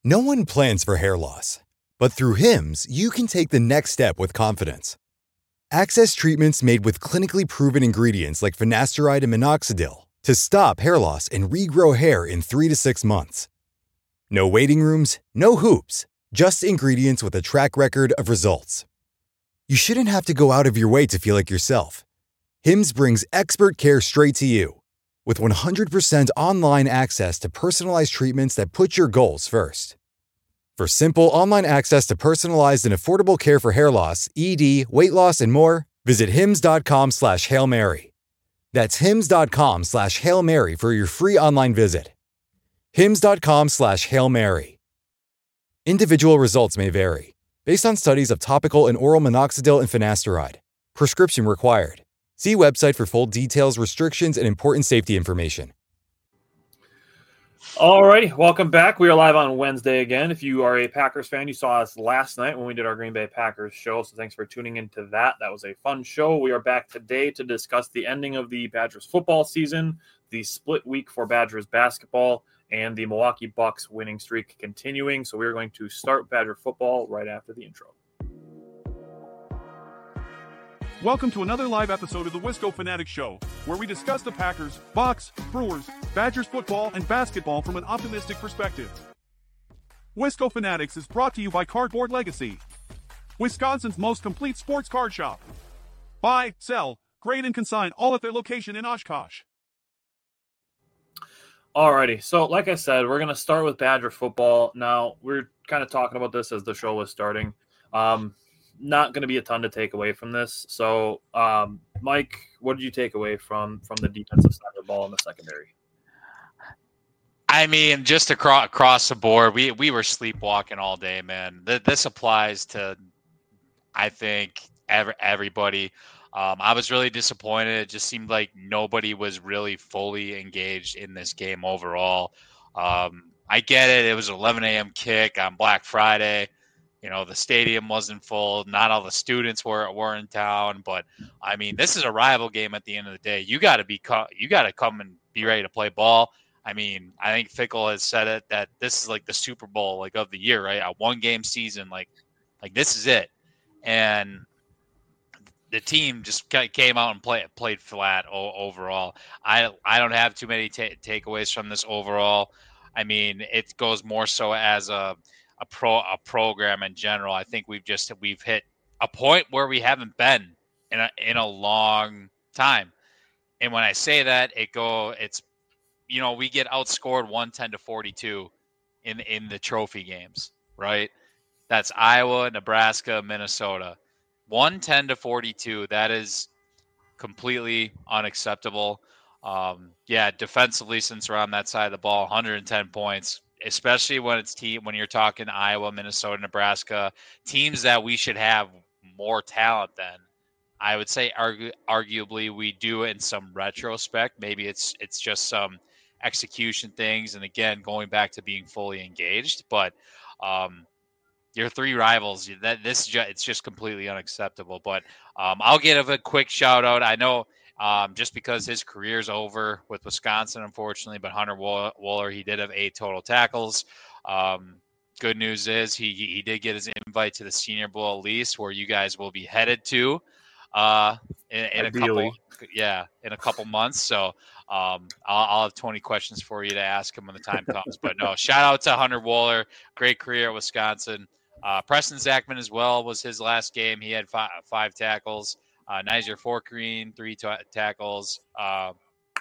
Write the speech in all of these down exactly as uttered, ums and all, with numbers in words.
No one plans for hair loss, but through Hims, you can take the next step with confidence. Access treatments made with clinically proven ingredients like finasteride and minoxidil to stop hair loss and regrow hair in three to six months. No waiting rooms, no hoops, just ingredients with a track record of results. You shouldn't have to go out of your way to feel like yourself. Hims brings expert care straight to you. With one hundred percent online access to personalized treatments that put your goals first. For simple online access to personalized and affordable care for hair loss, E D, weight loss, and more, visit hims.com slash Hail Mary. That's hims.com slash Hail Mary for your free online visit. hims.com slash Hail Mary. Individual results may vary, based on studies of topical and oral minoxidil and finasteride. Prescription required. See website for full details, restrictions, and important safety information. All righty, welcome back. We are live on Wednesday again. If you are a Packers fan, you saw us last night when we did our Green Bay Packers show, so thanks for tuning into that. That was a fun show. We are back today to discuss the ending of the Badgers football season, the split week for Badgers basketball, and the Milwaukee Bucks winning streak continuing. So we're going to start Badger football right after the intro. Welcome to another live episode of the Wisco Fanatics Show, where we discuss the Packers, Bucks, Brewers, Badgers football, and basketball from an optimistic perspective. Wisco Fanatics is brought to you by Cardboard Legacy, Wisconsin's most complete sports card shop. Buy, sell, grade, and consign all at their location in Oshkosh. Alrighty, so like I said, we're going to start with Badger football. Now, we're kind of talking about this as the show was starting. Um, not going to be a ton to take away from this. So, um, Mike, what did you take away from from the defensive side of the ball in the secondary? I mean, just across across the board, we we were sleepwalking all day, man. This applies to, I think, every, everybody. Um, I was really disappointed. It just seemed like nobody was really fully engaged in this game overall. Um, I get it. It was an eleven a.m. kick on Black Friday. You know, the stadium wasn't full. Not all the students were were in town. But, I mean, this is a rival game at the end of the day. You got to be you got to come and be ready to play ball. I mean, I think Fickle has said it that this is like the Super Bowl like of the year, right? A one-game season, like like this is it. And the team just came out and play, played flat overall. I I don't have too many ta- takeaways from this overall. I mean, it goes more so as a a pro a program in general. I think we've just we've hit a point where we haven't been in a in a long time. And when I say that, it go it's you know, we get outscored one ten to forty-two in in the trophy games, right? That's Iowa, Nebraska, Minnesota. one ten to forty-two, that is completely unacceptable. Um, yeah, defensively, since we're on that side of the ball, one hundred ten points, especially when it's team when you're talking Iowa, Minnesota, Nebraska, teams that we should have more talent than. I would say argu- arguably we do in some retrospect. Maybe it's it's just some execution things, and again, going back to being fully engaged. But um, your three rivals, that this just, it's just completely unacceptable. But um, I'll give a quick shout out. I know um, just because his career's over with Wisconsin, unfortunately, but Hunter Wohler, he did have eight total tackles. Um, good news is he he did get his invite to the Senior Bowl at least, where you guys will be headed to uh, in, in a couple, yeah, in a couple months. So um, I'll, I'll have twenty questions for you to ask him when the time comes. But no, shout out to Hunter Wohler, great career at Wisconsin. Uh, Preston Zachman as well was his last game. He had five, five tackles. Uh, Nizer Forkreen, three t- tackles. Uh,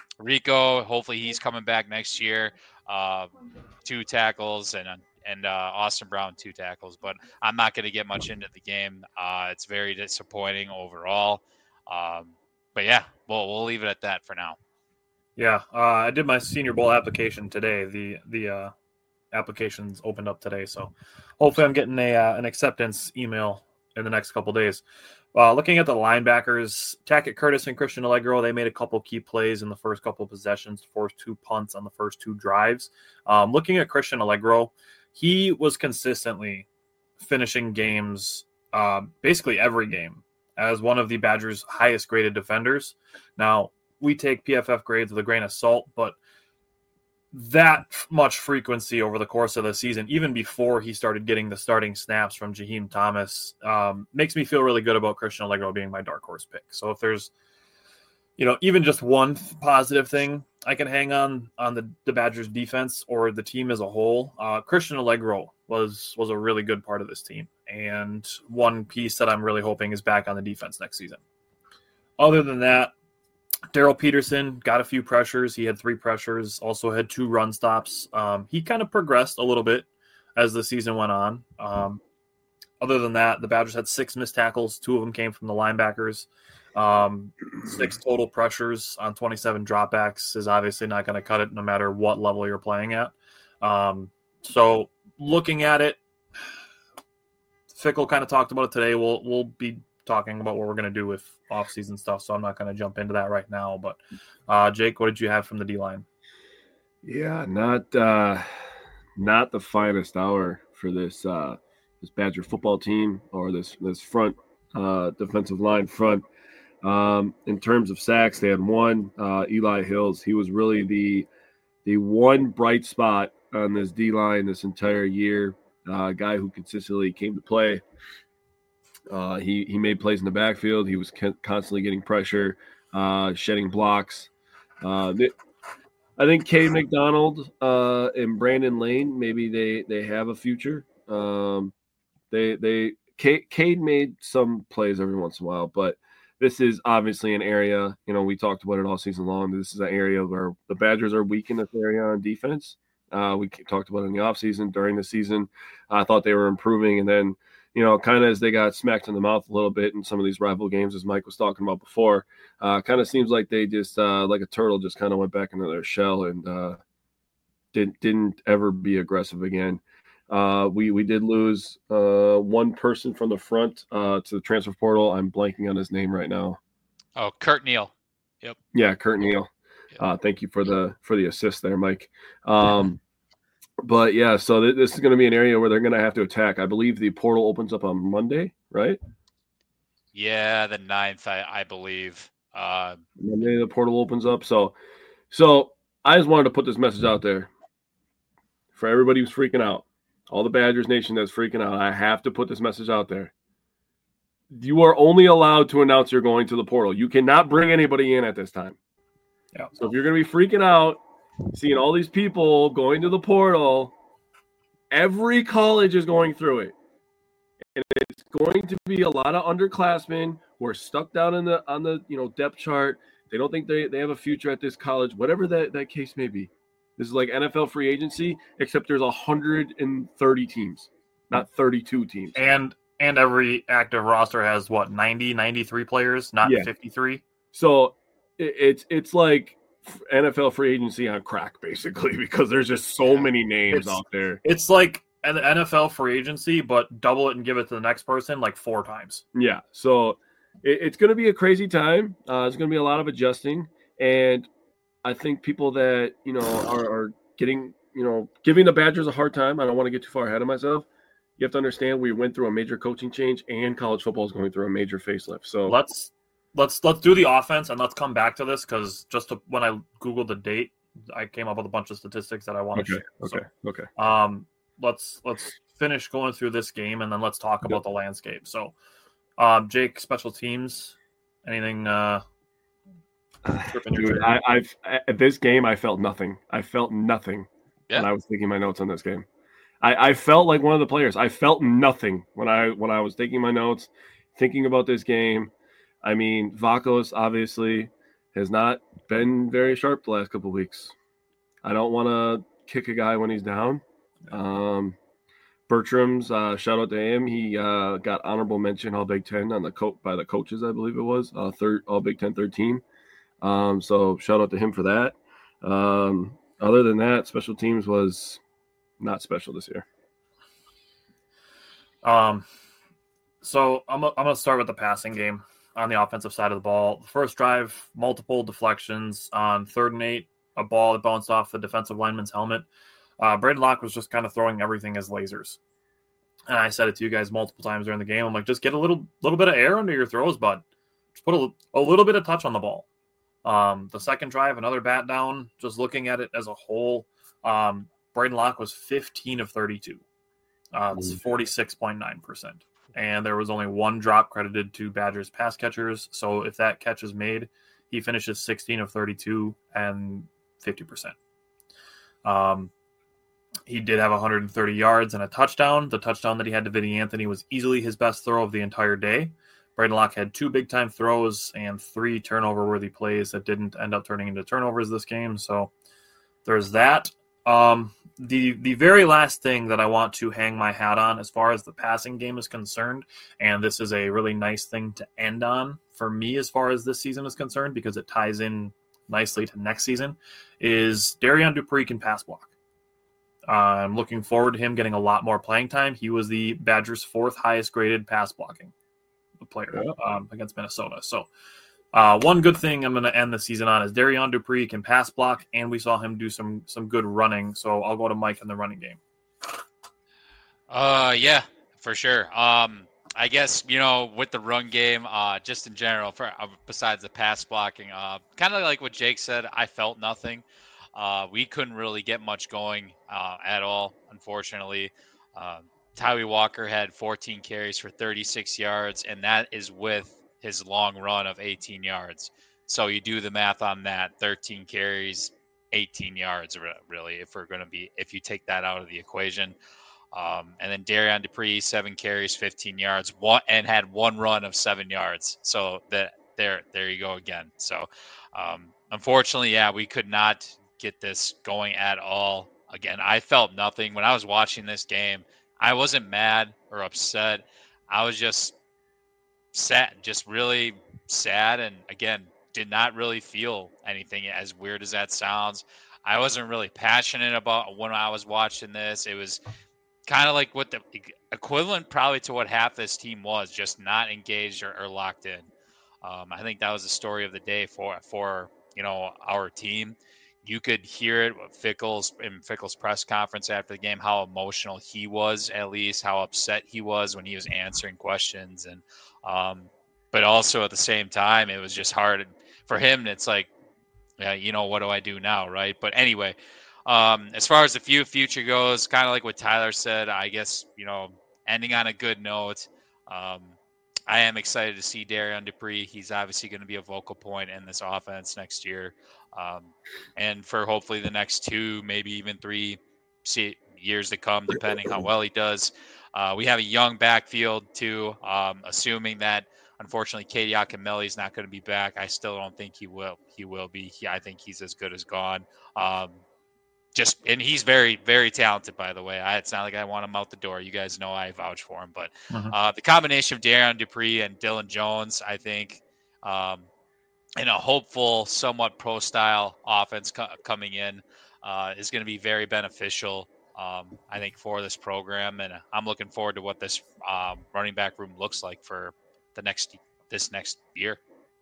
Rico, hopefully he's coming back next year. Uh, two tackles. And and uh, Austin Brown, two tackles. But I'm not going to get much into the game. Uh, it's very disappointing overall. Um, but, yeah, we'll, we'll leave it at that for now. Yeah, uh, I did my Senior Bowl application today. The the uh, applications opened up today, so hopefully I'm getting a uh, an acceptance email in the next couple days. Uh, looking at the linebackers, Tackett Curtis and Christian Allegro, they made a couple key plays in the first couple of possessions, forced two punts on the first two drives. Um, looking at Christian Allegro, he was consistently finishing games, uh, basically every game, as one of the Badgers' highest graded defenders. Now, we take P F F grades with a grain of salt, but that much frequency over the course of the season, even before he started getting the starting snaps from Jaheim Thomas, um, makes me feel really good about Christian Allegro being my dark horse pick. So if there's, you know, even just one positive thing I can hang on on the, the Badgers defense or the team as a whole, uh, Christian Allegro was was a really good part of this team. And one piece that I'm really hoping is back on the defense next season. Other than that, Daryl Peterson got a few pressures. He had three pressures, also had two run stops. Um, he kind of progressed a little bit as the season went on. Um, other than that, the Badgers had six missed tackles. Two of them came from the linebackers. Um, six total pressures on twenty-seven dropbacks is obviously not going to cut it no matter what level you're playing at. Um, so looking at it, Fickle kind of talked about it today. We'll, we'll be talking about what we're going to do with off-season stuff, so I'm not going to jump into that right now. But uh, Jake, what did you have from the D-line? Yeah, not uh, not the finest hour for this uh, this Badger football team or this this front uh, defensive line front. Um, in terms of sacks, they had one. Uh, Eli Hills, he was really the the one bright spot on this D-line this entire year. Uh, a guy who consistently came to play. Uh, he he made plays in the backfield. He was constantly getting pressure, uh, shedding blocks. Uh, they, I think Cade McDonald uh, and Brandon Lane, maybe they, they have a future. Um, they they Cade, Cade made some plays every once in a while, but this is obviously an area. You know, we talked about it all season long. This is an area where the Badgers are weak in this area on defense. Uh, we talked about it in the offseason, during the season. I thought they were improving, and then, you know, kind of as they got smacked in the mouth a little bit in some of these rival games, as Mike was talking about before, uh, kind of seems like they just, uh, like a turtle, just kind of went back into their shell and uh, didn't didn't ever be aggressive again. Uh, we we did lose uh, one person from the front uh, to the transfer portal. I'm blanking on his name right now. Oh, Kurt Neal. Yep. Yeah, Kurt Neal. Uh, thank you for the for the assist there, Mike. Um, but yeah, so th- this is going to be an area where they're going to have to attack. I believe the portal opens up on Monday, right? Yeah, the ninth, I, I believe. Uh, Monday the portal opens up. So, so I just wanted to put this message out there for everybody who's freaking out, all the Badgers Nation that's freaking out. I have to put this message out there. You are only allowed to announce you're going to the portal. You cannot bring anybody in at this time. Yeah. So if you're going to be freaking out, seeing all these people going to the portal, every college is going through it. And it's going to be a lot of underclassmen who are stuck down in the on the you know depth chart. They don't think they, they have a future at this college, whatever that, that case may be. This is like N F L free agency, except there's one hundred thirty teams, not thirty-two teams. And and every active roster has, what, ninety, ninety-three players, not Yeah. fifty-three? So it, it's it's like N F L free agency on crack, basically, because there's just so many names It's- out there. It's like an N F L free agency, but double it and give it to the next person like four times. Yeah, so it, it's going to be a crazy time. Uh, it's going to be a lot of adjusting, and I think people that you know are, are getting you know giving the Badgers a hard time. I don't want to get too far ahead of myself. You have to understand we went through a major coaching change, and college football is going through a major facelift. So Let's let's let's do the offense and let's come back to this because just to, when I googled the date, I came up with a bunch of statistics that I want to okay, share. okay, okay. So, um, let's let's finish going through this game and then let's talk about the landscape. So, um, Jake, special teams, anything? Uh, tripping your Dude, trigger? I, I've at this game I felt nothing. I felt nothing Yeah. when I was taking my notes on this game. I, I felt like one of the players. I felt nothing when I when I was taking my notes, thinking about this game. I mean, Vakos obviously has not been very sharp the last couple of weeks. I don't want to kick a guy when he's down. Um, Bertram's uh, shout out to him. He uh, got honorable mention All Big Ten on the co- by the coaches, I believe it was uh, third All Big Ten third team. Um, so shout out to him for that. Um, other than that, special teams was not special this year. Um, so I'm I'm gonna start with the passing game on the offensive side of the ball. The first drive, multiple deflections on third and eight, a ball that bounced off the defensive lineman's helmet. Uh, Braden Locke was just kind of throwing everything as lasers. And I said it to you guys multiple times during the game. I'm like, just get a little little bit of air under your throws, bud. Just put a, a little bit of touch on the ball. Um, the second drive, another bat down. Just looking at it as a whole, Um, Braden Locke was fifteen of thirty-two. Uh, it's forty-six point nine percent. And there was only one drop credited to Badgers pass catchers. So if that catch is made, he finishes sixteen of thirty-two and fifty percent. Um, he did have one hundred thirty yards and a touchdown. The touchdown that he had to Vinny Anthony was easily his best throw of the entire day. Braden Locke had two big-time throws and three turnover-worthy plays that didn't end up turning into turnovers this game. So there's that. Um, the the very last thing that I want to hang my hat on as far as the passing game is concerned, and this is a really nice thing to end on for me as far as this season is concerned because it ties in nicely to next season, is Darian Dupree can pass block. Uh, I'm looking forward to him getting a lot more playing time. He was the Badgers' fourth highest graded pass blocking player um, against Minnesota. So uh, one good thing I'm going to end the season on is Darian Dupree can pass block, and we saw him do some some good running. So I'll go to Mike in the running game. Uh, yeah, for sure. Um, I guess, you know, with the run game, uh, just in general, for uh, besides the pass blocking, uh, kind of like what Jake said, I felt nothing. Uh, we couldn't really get much going uh, at all, unfortunately. Uh, Tyree Walker had fourteen carries for thirty-six yards, and that is with his long run of eighteen yards. So you do the math on that, thirteen carries, eighteen yards, really, if we're going to be, if you take that out of the equation. Um, and then Darian Dupree, seven carries, fifteen yards, one, and had one run of seven yards. So that there, there you go again. So um, unfortunately, yeah, we could not get this going at all. Again, I felt nothing when I was watching this game. I wasn't mad or upset. I was just sad, just really sad. And again, did not really feel anything, as weird as that sounds. I wasn't really passionate about when I was watching this. It was kind of like what the equivalent probably to what half this team was, just not engaged or, or locked in. Um, I think that was the story of the day for, for, you know, our team. You could hear it with Fickell's in Fickell's press conference after the game, how emotional he was, at least how upset he was when he was answering questions. And, um, but also at the same time, it was just hard for him. It's like, yeah, you know, what do I do now? Right. But anyway, um, as far as the few future goes, kind of like what Tyler said, I guess, you know, ending on a good note. Um, I am excited to see Darian Dupree. He's obviously going to be a vocal point in this offense next year. Um, and for hopefully the next two, maybe even three years to come, depending how well he does. Uh, we have a young backfield too, um, assuming that unfortunately Katie Akameli is not going to be back. I still don't think he will. He will be. He, I think he's as good as gone. Um, just and he's very, very talented, by the way. I, it's not like I want him out the door. You guys know I vouch for him. But uh-huh. uh, the combination of Darian Dupree and Dylan Jones, I think, um, in a hopeful, somewhat pro-style offense co- coming in, uh, is going to be very beneficial, um, I think, for this program. And I'm looking forward to what this um, running back room looks like for the next this next year.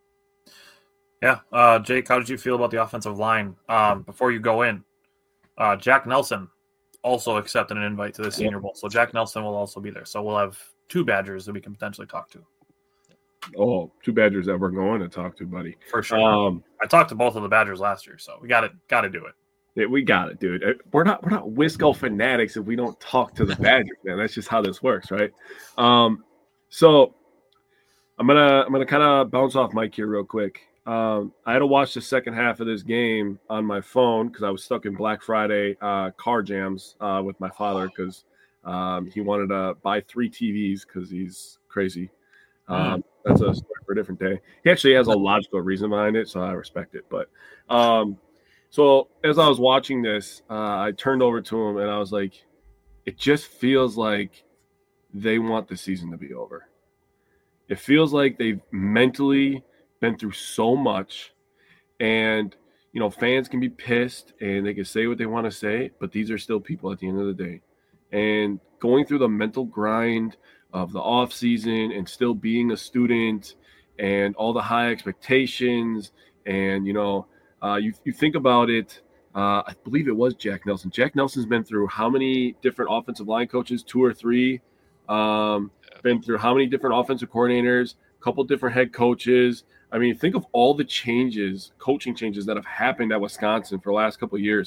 Yeah, uh, Jake, how did you feel about the offensive line um, before you go in? Uh, Jack Nelson also accepted an invite to the Senior Bowl, so Jack Nelson will also be there. So we'll have two Badgers that we can potentially talk to. Oh, two Badgers that we're going to talk to, buddy. For sure. Um, I talked to both of the Badgers last year, so we got to got to do it. Yeah, we got it, dude. We're not we're not Wisco fanatics if we don't talk to the Badgers, man. That's just how this works, right? Um, so I'm gonna I'm gonna kind of bounce off Mike here real quick. Um, I had to watch the second half of this game on my phone because I was stuck in Black Friday uh, car jams uh, with my father because um, he wanted to buy three T Vs because he's crazy. Um, that's a story for a different day. He actually has a logical reason behind it, so I respect it. But um, so as I was watching this, uh, I turned over to him and I was like, it just feels like they want the season to be over. It feels like they've mentally been through so much, and you know, fans can be pissed and they can say what they want to say, but these are still people at the end of the day. And going through the mental grind of the off season and still being a student and all the high expectations, and you know, uh, you you think about it. Uh, I believe it was Jack Nelson. Jack Nelson's been through how many different offensive line coaches? Two or three. Um, been through how many different offensive coordinators? A couple different head coaches. I mean, think of all the changes, coaching changes that have happened at Wisconsin for the last couple of years.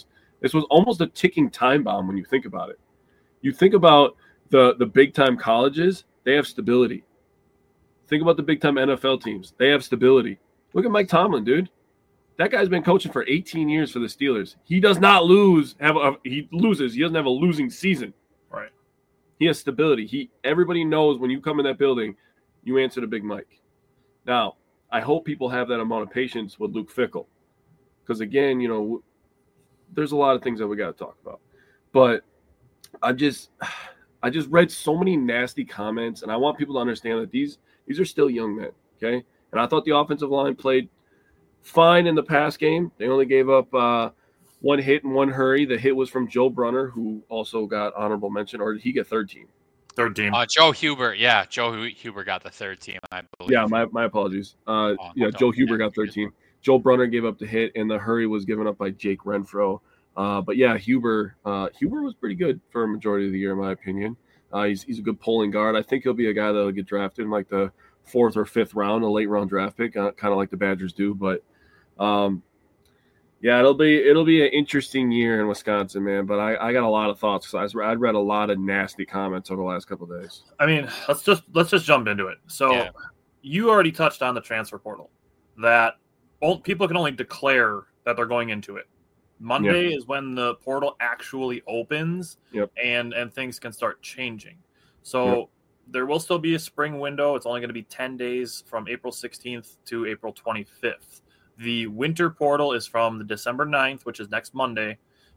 This was almost a ticking time bomb when you think about it. You think about the, the big-time colleges, they have stability. Think about the big-time N F L teams. They have stability. Look at Mike Tomlin, dude. That guy's been coaching for eighteen years for the Steelers. He does not lose. Have a, he loses. He doesn't have a losing season. Right. He has stability. He everybody knows when you come in that building, you answer to Big Mike. Now, I hope people have that amount of patience with Luke Fickell, because again, you know, there's a lot of things that we got to talk about. But I just, I just read so many nasty comments, and I want people to understand that these these are still young men. Okay, and I thought the offensive line played fine in the pass game. They only gave up uh, one hit and one hurry. The hit was from Joe Brunner, who also got honorable mention, or did he get third team? Third team. Uh, Joe Huber, yeah, Joe Huber got the third team, I believe. Yeah, my, my apologies. Uh, oh, yeah, Joe Huber got third team. Joe Brunner gave up the hit, and the hurry was given up by Jake Renfro. Uh, but yeah, Huber uh, Huber was pretty good for a majority of the year, in my opinion. Uh, he's he's a good pulling guard. I think he'll be a guy that'll get drafted in like the fourth or fifth round, a late round draft pick, uh, kind of like the Badgers do. But um, yeah, it'll be it'll be an interesting year in Wisconsin, man. But I, I got a lot of thoughts because I'd read a lot of nasty comments over the last couple of days. I mean, let's just let's just jump into it. So Yeah. you already touched on the transfer portal, that people can only declare that they're going into it. Monday is when the portal actually opens, Yep. and and things can start changing. So Yep. there will still be a spring window. It's only going to be ten days from April sixteenth to April twenty-fifth. The winter portal is from the December ninth, which is next Monday,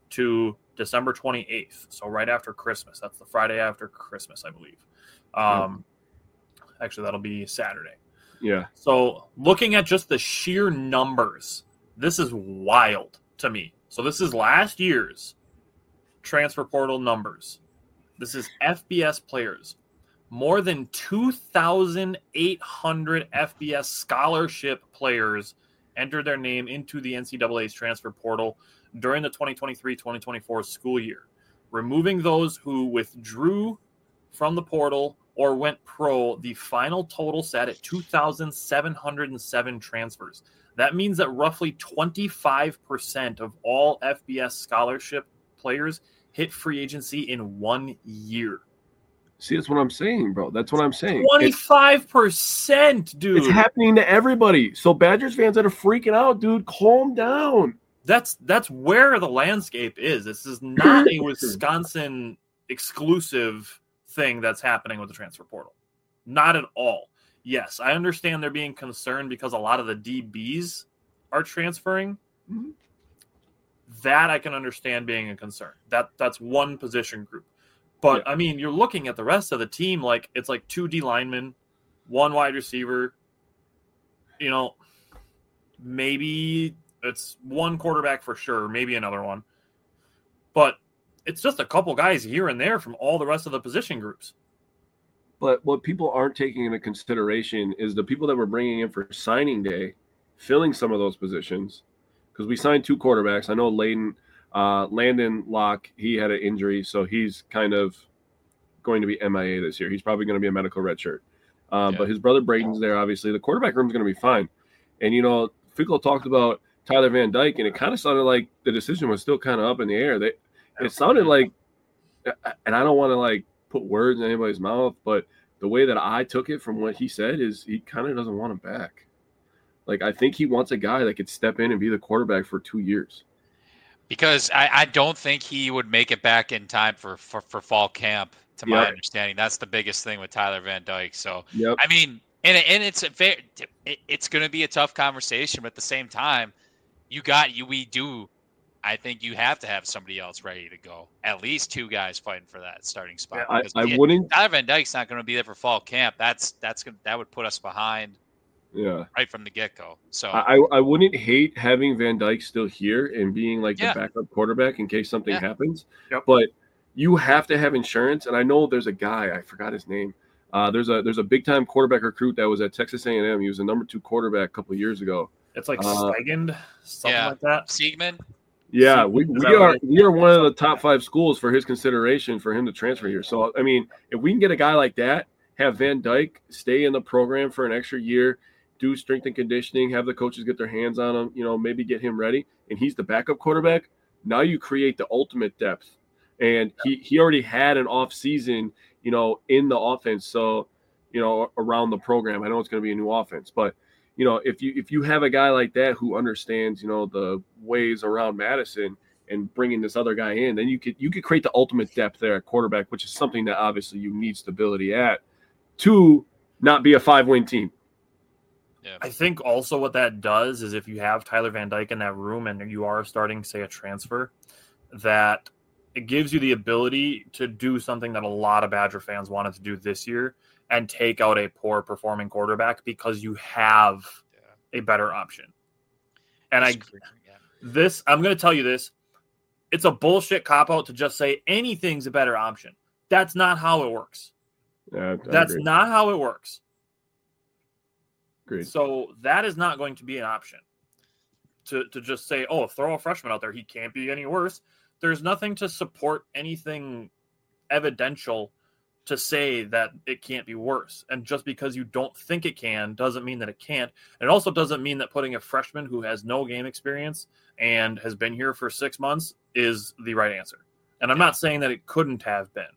to December twenty-eighth. So right after Christmas. That's the Friday after Christmas, I believe. Um, Actually, that'll be Saturday. Yeah. So looking at just the sheer numbers, this is wild to me. So this is last year's transfer portal numbers. This is F B S players. More than two thousand eight hundred F B S scholarship players entered their name into the N C double A's transfer portal during the twenty twenty-three twenty twenty-four school year. Removing those who withdrew from the portal or went pro, the final total sat at two thousand seven hundred seven transfers. That means that roughly twenty-five percent of all F B S scholarship players hit free agency in one year. See, that's what I'm saying, bro. That's what I'm saying. twenty-five percent, dude. It's happening to everybody. So Badgers fans that are freaking out, dude, calm down. That's that's where the landscape is. This is not a Wisconsin exclusive thing that's happening with the transfer portal. Not at all. Yes, I understand they're being concerned because a lot of the D Bs are transferring. Mm-hmm. That I can understand being a concern. That that's one position group. But Yeah. I mean, you're looking at the rest of the team, like it's like two D linemen, one wide receiver, you know, maybe it's one quarterback for sure, maybe another one. But it's just a couple guys here and there from all the rest of the position groups. But what people aren't taking into consideration is the people that we're bringing in for signing day, filling some of those positions. Because we signed two quarterbacks. I know Layden, uh, Landon Locke, he had an injury, so he's kind of going to be M I A this year. He's probably going to be a medical redshirt. Um, Yeah. But his brother Braden's there, obviously. The quarterback room is going to be fine. And, you know, Fickell talked about Tyler Van Dyke, and it kind of sounded like the decision was still kind of up in the air. They, it sounded like, and I don't want to, like, put words in anybody's mouth, but the way that I took it from what he said is he kind of doesn't want him back. Like, I think he wants a guy that could step in and be the quarterback for two years. Because I, I don't think he would make it back in time for, for, for fall camp, to my Yep. understanding. That's the biggest thing with Tyler Van Dyke. So, Yep. I mean, and, and it's a fair, it, it's going to be a tough conversation, but at the same time, you got you. We do. I think you have to have somebody else ready to go. At least two guys fighting for that starting spot. I, Because I we- wouldn't. Tyler Van Dyke's not going to be there for fall camp. That's that's gonna, that would put us behind Yeah. right from the get go. So I, I wouldn't hate having Van Dyke still here and being like Yeah. the backup quarterback in case something Yeah. happens. Yep. But you have to have insurance. And I know there's a guy, I forgot his name. Uh, there's a there's a big time quarterback recruit that was at Texas A and M. He was the number two quarterback a couple of years ago. It's like Uh, Stegend, something Yeah. like that. Siegman, Yeah, See, we, is we that are right? we are one of the top five schools for his consideration for him to transfer here. So I mean, if we can get a guy like that, have Van Dyke stay in the program for an extra year, do strength and conditioning, have the coaches get their hands on him, you know, maybe get him ready, and he's the backup quarterback, Now you create the ultimate depth. And he, he already had an off season, you know, in the offense. So, you know, around the program, I know it's going to be a new offense, but you know, if you, if you have a guy like that who understands, you know, the ways around Madison and bringing this other guy in, then you could, you could create the ultimate depth there at quarterback, which is something that obviously you need stability at to not be a five win team. Yeah. I think also what that does is if you have Tyler Van Dyke in that room and you are starting, say, a transfer, that it gives you the ability to do something that a lot of Badger fans wanted to do this year and take out a poor performing quarterback because you have yeah. a better option. And That's I, crazy, yeah. this, I'm going to tell you this, it's a bullshit cop-out to just say anything's a better option. That's not how it works. Yeah, That's agree. not how it works. Great. So that is not going to be an option to, to just say, oh, throw a freshman out there. He can't be any worse. There's nothing to support anything evidential to say that it can't be worse. And just because you don't think it can doesn't mean that it can't. And it also doesn't mean that putting a freshman who has no game experience and has been here for six months is the right answer. And I'm not saying that it couldn't have been.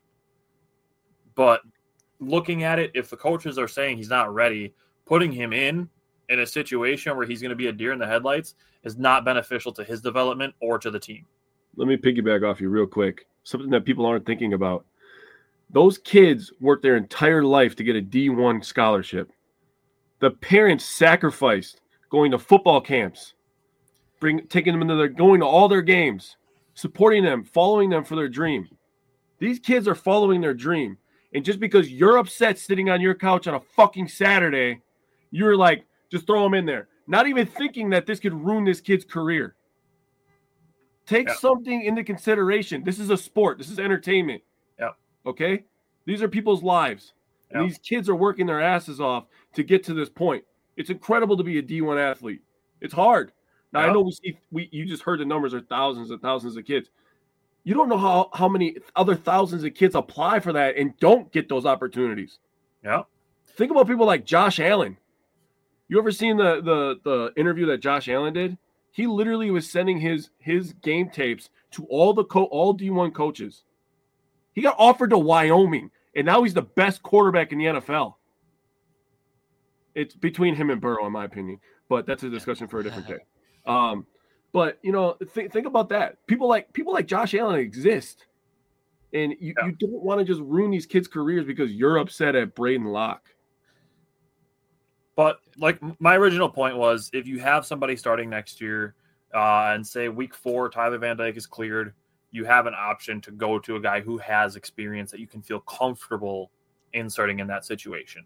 But looking at it, if the coaches are saying he's not ready, putting him in in a situation where he's going to be a deer in the headlights is not beneficial to his development or to the team. Let me piggyback off you real quick. Something that people aren't thinking about. Those kids worked their entire life to get a D one scholarship. The parents sacrificed going to football camps, bring taking them into their going to all their games, supporting them, following them for their dream. These kids are following their dream. And just because you're upset sitting on your couch on a fucking Saturday, you're like, just throw him in there. Not even thinking that this could ruin this kid's career. Take yeah. something into consideration. This is a sport. This is entertainment. Yeah. Okay? These are people's lives. And yeah. these kids are working their asses off to get to this point. It's incredible to be a D one athlete. It's hard. Now, yeah. I know we see, we you just heard the numbers are thousands and thousands of kids. You don't know how, how many other thousands of kids apply for that and don't get those opportunities. Yeah. Think about people like Josh Allen. You ever seen the the the interview that Josh Allen did? He literally was sending his his game tapes to all the co- all D one coaches. He got offered to Wyoming, and now he's the best quarterback in the N F L. It's between him and Burrow, in my opinion, but that's a discussion for a different day. Um, but you know, th- think about that. People like people like Josh Allen exist, and you, yeah. you don't want to just ruin these kids' careers because you're upset at Braden Locke. But like my original point was, if you have somebody starting next year uh, and say week four, Tyler Van Dyke is cleared, you have an option to go to a guy who has experience that you can feel comfortable inserting in that situation.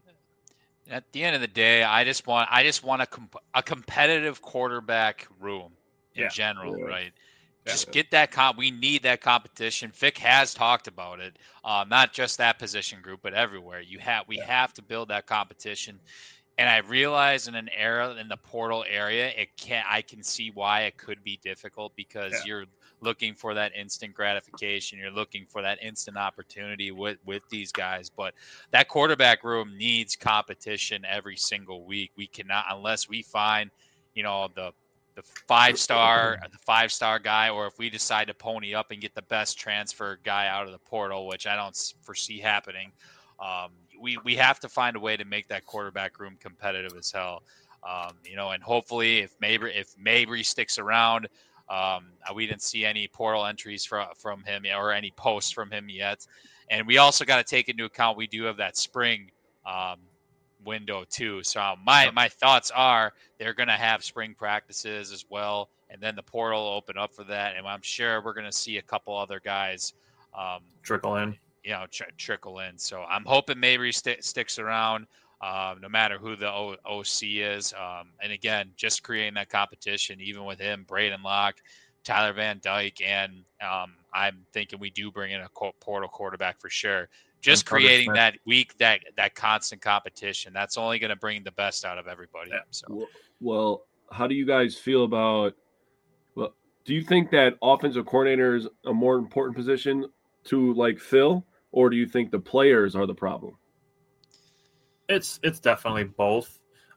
At the end of the day, I just want I just want a comp- a competitive quarterback room in yeah. general, yeah. right? Yeah. Just get that comp. We need that competition. Fick has talked about it, um, not just that position group, but everywhere. You have we yeah. have to build that competition. And I realize in an era in the portal area, it can I can see why it could be difficult because yeah. you're looking for that instant gratification. You're looking for that instant opportunity with, with these guys. But that quarterback room needs competition every single week. We cannot, unless we find, you know, the the five star, the five star guy, or if we decide to pony up and get the best transfer guy out of the portal, which I don't foresee happening. Um, we, we have to find a way to make that quarterback room competitive as hell. Um, you know, and hopefully if Mabry, if Mabry sticks around, um, we didn't see any portal entries from, from him or any posts from him yet. And we also got to take into account, we do have that spring, um, window too. So my, my thoughts are they're going to have spring practices as well. And then the portal will open up for that. And I'm sure we're going to see a couple other guys, um, trickle in. you know, tr- trickle in. So I'm hoping Mabry st- sticks around, um, no matter who the o- OC is. Um, and again, just creating that competition, even with him, Braden Locke, Tyler Van Dyke, and um, I'm thinking we do bring in a co- portal quarterback for sure. Just creating that week, that that constant competition. That's only going to bring the best out of everybody. Yeah. So, well, how do you guys feel about? Well, do you think that offensive coordinator is a more important position to like Phil? Or do you think the players are the problem? It's it's definitely both.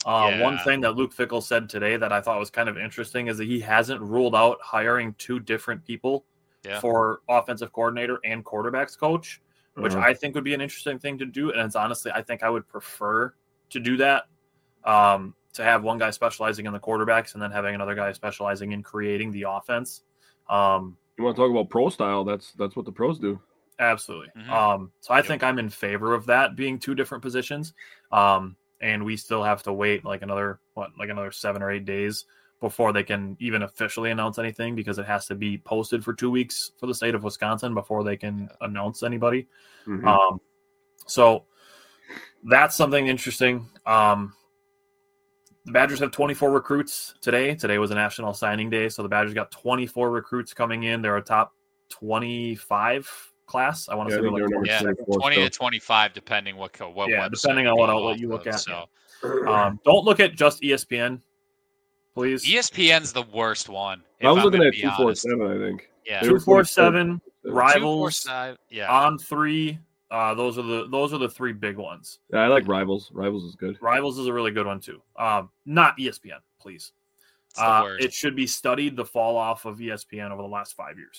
Uh, Yeah. One thing that Luke Fickell said today that I thought was kind of interesting is that he hasn't ruled out hiring two different people Yeah. for offensive coordinator and quarterbacks coach, which Uh-huh. I think would be an interesting thing to do. And it's honestly, I think I would prefer to do that, um, to have one guy specializing in the quarterbacks and then having another guy specializing in creating the offense. Um, You want to talk about pro style? That's that's what the pros do. Absolutely. Mhm. Um, so I Yep. think I'm in favor of that being two different positions. Um, and we still have to wait like another what, like another seven or eight days before they can even officially announce anything, because it has to be posted for two weeks for the state of Wisconsin before they can announce anybody. Mhm. Um, so that's something interesting. Um, the Badgers have twenty-four recruits today. Today was a national signing day, so the Badgers got twenty-four recruits coming in. They're a top twenty-five class. I want to Yeah, say I think like they're number Yeah, twenty-four twenty still. to twenty-five, depending what co- what Yeah, website depending on you what go outlet off you look of, at, So Um, don't look at just E S P N, please. E S P N's the worst one. I was if I'm looking gonna at be two four honest. seven. I think. Yeah, They were Two four seven, twenty-third. Rivals, two forty-five, yeah. On three. Uh, those are the those are the three big ones. Yeah, I like Rivals. Rivals is good. Rivals is a really good one too. Um, not E S P N, please. It's the Uh, worst. it should be studied the fall off of E S P N over the last five years.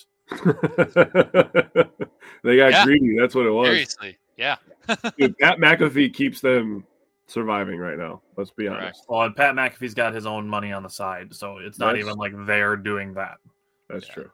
They got Yeah. greedy. That's what it was. Seriously, yeah. Dude, Pat McAfee keeps them surviving right now. Let's be Correct. honest. Well, and Pat McAfee's got his own money on the side, so it's not That's- even like they're doing that. That's Yeah. true.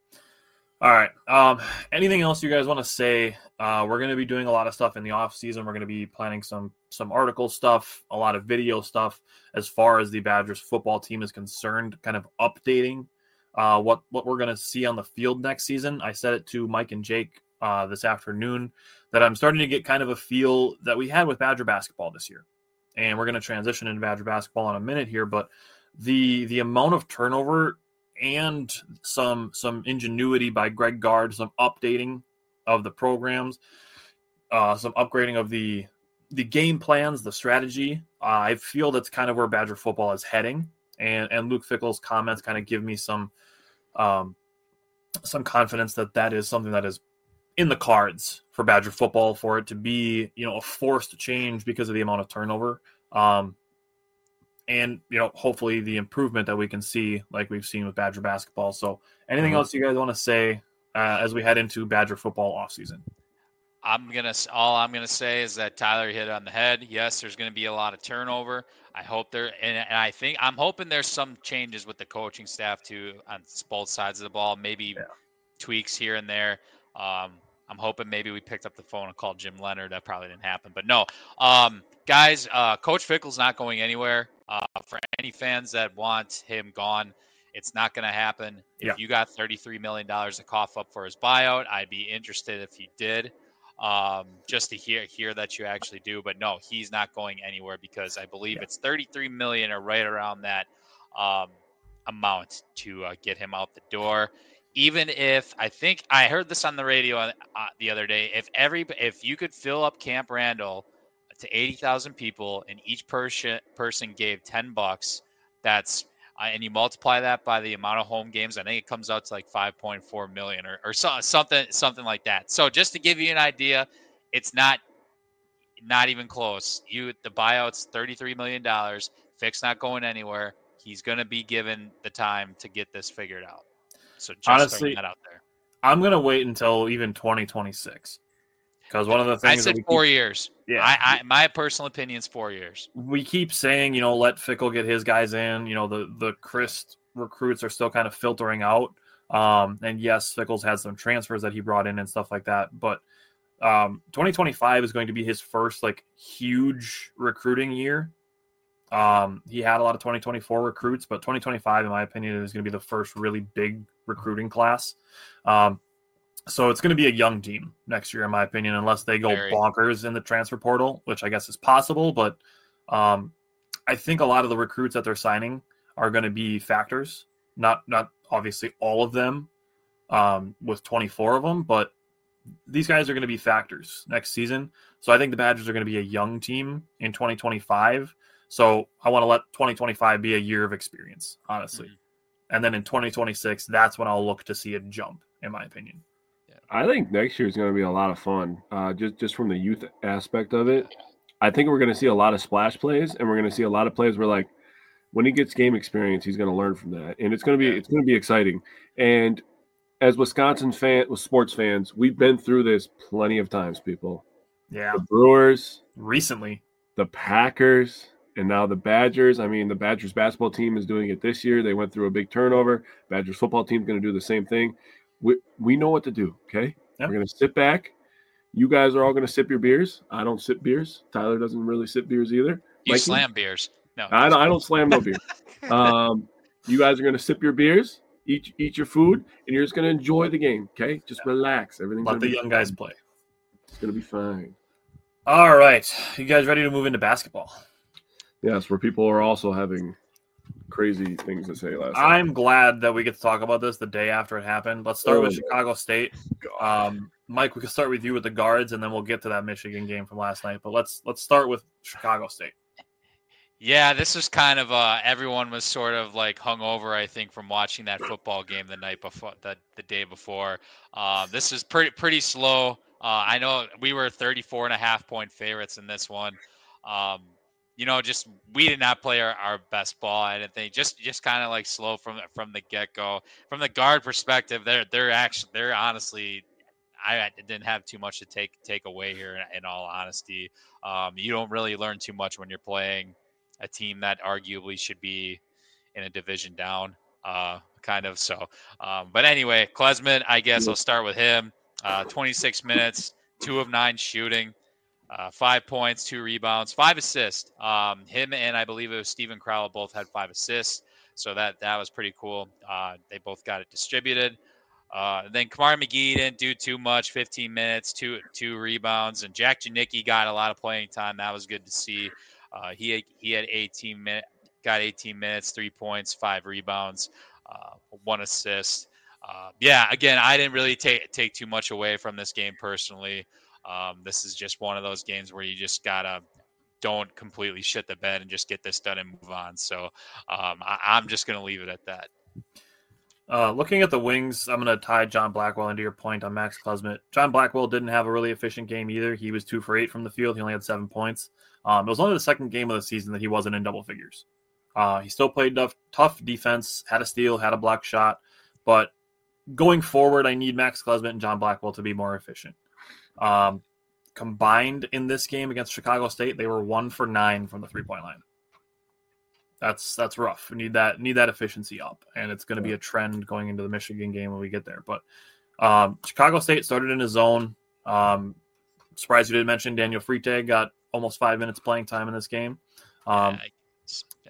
All right. Um, anything else you guys want to say? Uh, we're going to be doing a lot of stuff in the off season. We're going to be planning some some article stuff, a lot of video stuff as far as the Badgers football team is concerned, kind of updating uh, what what we're going to see on the field next season. I said it to Mike and Jake uh, this afternoon that I'm starting to get kind of a feel that we had with Badger basketball this year, and we're going to transition into Badger basketball in a minute here. But the the amount of turnover and some some ingenuity by Greg Gard, some updating of the programs, uh, some upgrading of the the game plans, the strategy. Uh, I feel that's kind of where Badger football is heading, and and Luke Fickell's comments kind of give me some um, some confidence that that is something that is in the cards for Badger football, for it to be, you know, a forced change because of the amount of turnover. Um, And, you know, hopefully the improvement that we can see, like we've seen with Badger basketball. So anything Mhm. else you guys want to say uh, as we head into Badger football offseason? I'm gonna all I'm gonna say is that Tyler hit it on the head. Yes, there's gonna be a lot of turnover. I hope there, and, and I think I'm hoping there's some changes with the coaching staff too on both sides of the ball. Maybe Yeah. tweaks here and there. Um, I'm hoping maybe we picked up the phone and called Jim Leonard. That probably didn't happen, but no, um, guys, uh, Coach Fickell's not going anywhere. Uh, for any fans that want him gone, it's not going to happen. If Yeah. you got thirty-three million dollars to cough up for his buyout, I'd be interested if you did, um, just to hear hear that you actually do. But no, he's not going anywhere because I believe Yeah. it's thirty-three million dollars or right around that um, amount to uh, get him out the door. Even if I think I heard this on the radio uh, the other day, if every if you could fill up Camp Randall to eighty thousand people and each person person gave ten bucks, that's uh, and you multiply that by the amount of home games, I think it comes out to like five point four million or, or so, something something like that. So just to give you an idea, it's not not even close. You the buyout's thirty-three million dollars. Fick's not going anywhere. He's going to be given the time to get this figured out. So just Honestly, throwing that out there. I'm going to wait until even twenty twenty-six. Because one of the I things said that we four keep, years. Yeah. I, I my personal opinion is four years. we keep saying, you know, let Fickell get his guys in. You know, the the Christ recruits are still kind of filtering out. Um, and yes, Fickell's had some transfers that he brought in and stuff like that. But um, twenty twenty-five is going to be his first like huge recruiting year. Um, he had a lot of twenty twenty-four recruits, but twenty twenty-five, in my opinion, is going to be the first really big recruiting class. Um, so it's going to be a young team next year, in my opinion, unless they go Very. bonkers in the transfer portal, which I guess is possible. But um, I think a lot of the recruits that they're signing are going to be factors, not not obviously all of them um, with twenty-four of them, but these guys are going to be factors next season. So I think the Badgers are going to be a young team in twenty twenty-five. So I want to let twenty twenty-five be a year of experience, honestly. Mm-hmm. And then in twenty twenty-six, that's when I'll look to see a jump, in my opinion. I think next year is going to be a lot of fun. Uh, just just from the youth aspect of it, I think we're going to see a lot of splash plays, and we're going to see a lot of plays where, like, when he gets game experience, he's going to learn from that, and it's going to be yeah. it's going to be exciting. And as Wisconsin fan, with sports fans, we've been through this plenty of times, people. Yeah, the Brewers recently, the Packers, and now the Badgers. I mean, the Badgers basketball team is doing it this year. They went through a big turnover. Badgers football team is going to do the same thing. We we know what to do. Okay, yep. We're going to sit back. You guys are all going to sip your beers. I don't sip beers. Tyler doesn't really sip beers either. You Mikey? slam beers. No, I don't, I don't slam no beer. Um, you guys are going to sip your beers, eat eat your food, and you're just going to enjoy the game. Okay, just yeah. relax. Everything's let the be young fine. guys play. It's going to be fine. All right, you guys ready to move into basketball? Yes, where people are also having crazy things to say last I'm night. glad that we get to talk about this the day after it happened. Let's start oh, with Chicago State. Um, Mike, we can start with you with the guards, and then we'll get to that Michigan game from last night. But let's let's start with Chicago State. Yeah, this was kind of uh, everyone was sort of like hungover, I think, from watching that football game the night before, the, the day before. Uh, this is pretty pretty slow. Uh, I know we were thirty-four and a half point favorites in this one. Um, you know, just we did not play our, our best ball. I didn't think just just kind of like slow from from the get go. From the guard perspective, they're they're actually they're honestly, I didn't have too much to take take away here. In, in all honesty, um, you don't really learn too much when you're playing a team that arguably should be in a division down, uh, kind of. So, um, but anyway, Klesmit, I guess I'll start with him. Uh, twenty-six minutes, two of nine shooting, uh, five points, two rebounds, five assists. Um, him and I believe it was Steven Crowell both had five assists. So that, that was pretty cool. Uh, they both got it distributed. Uh, then Kamar McGee didn't do too much, fifteen minutes, two, two rebounds, and Jack Janicki got a lot of playing time. That was good to see. Uh, he, he had eighteen minutes, got eighteen minutes, three points, five rebounds, uh, one assist. Uh, yeah, again, I didn't really take take too much away from this game personally. Um, this is just one of those games where you just gotta don't completely shit the bed and just get this done and move on. So um, I, I'm just gonna leave it at that. Uh, looking at the wings, I'm gonna tie John Blackwell into your point on Max Klesmit. John Blackwell didn't have a really efficient game either. He was two for eight from the field. He only had seven points. Um, it was only the second game of the season that he wasn't in double figures. Uh, he still played tough, tough defense, had a steal, had a block shot, but going forward, I need Max Klesmit and John Blackwell to be more efficient. Um, combined in this game against Chicago State, they were one for nine from the three-point line. That's that's rough. We need that need that efficiency up, and it's going to be a trend going into the Michigan game when we get there. But um, Chicago State started in a zone. Um, surprised you didn't mention Daniel Freitag got almost five minutes playing time in this game. Um, yeah.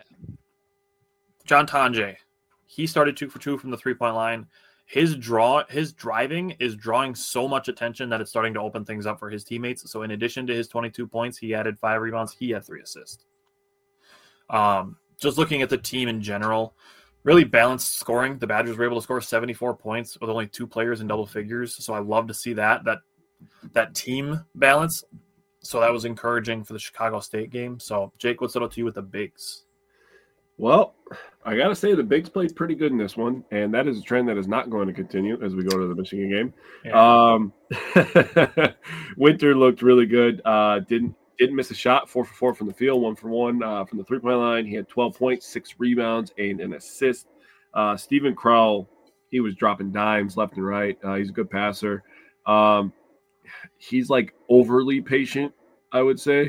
John Tonje, he started two for two from the three-point line. His draw, his driving is drawing so much attention that it's starting to open things up for his teammates. So in addition to his twenty-two points, he added five rebounds. He had three assists. Um, just looking at the team in general, really balanced scoring. The Badgers were able to score seventy-four points with only two players in double figures. So I love to see that, that, that team balance. So that was encouraging for the Chicago State game. So Jake, what's it up to you with the bigs? Well, I got to say the bigs played pretty good in this one, and that is a trend that is not going to continue as we go to the Michigan game. Yeah. Um, Winter looked really good. Uh, didn't didn't miss a shot, four for four from the field, one for one uh, from the three-point line. He had twelve points, six rebounds, and an assist. Uh, Steven Crowell, he was dropping dimes left and right. Uh, he's a good passer. Um, he's like overly patient, I would say.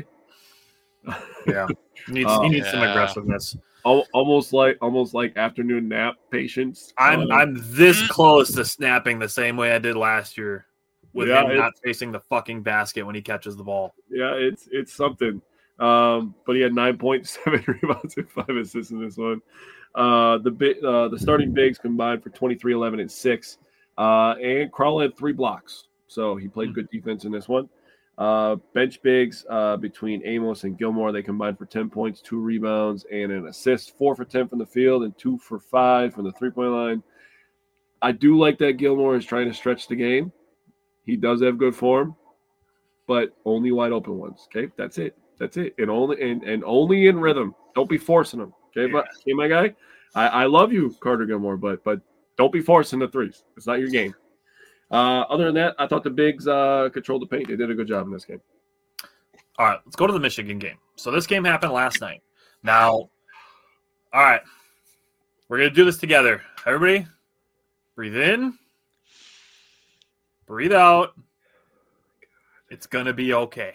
Yeah, he needs, um, he needs yeah. some aggressiveness. Almost like almost like afternoon nap patience. I'm um, I'm this close to snapping the same way I did last year with yeah, him not facing the fucking basket when he catches the ball. Yeah, it's it's something. Um, but he had nine point seven rebounds and five assists in this one. Uh, the bit uh, the starting bigs combined for twenty-three, eleven, and six. Uh, and Crowell had three blocks, so he played good defense in this one. Uh, bench bigs uh, between Amos and Gilmore, they combined for ten points, two rebounds, and an assist. Four for ten from the field and two for five from the three-point line. I do like that Gilmore is trying to stretch the game. He does have good form, but only wide open ones. Okay, that's it. That's it. And only and, and only in rhythm. Don't be forcing them. Okay, yeah. but okay, my guy. I, I love you, Carter Gilmore, but but don't be forcing the threes. It's not your game. Uh, other than that, I thought the bigs uh, controlled the paint. They did a good job in this game. All right, let's go to the Michigan game. So this game happened last night. Now, all right, we're going to do this together. Everybody, breathe in. Breathe out. It's going to be okay.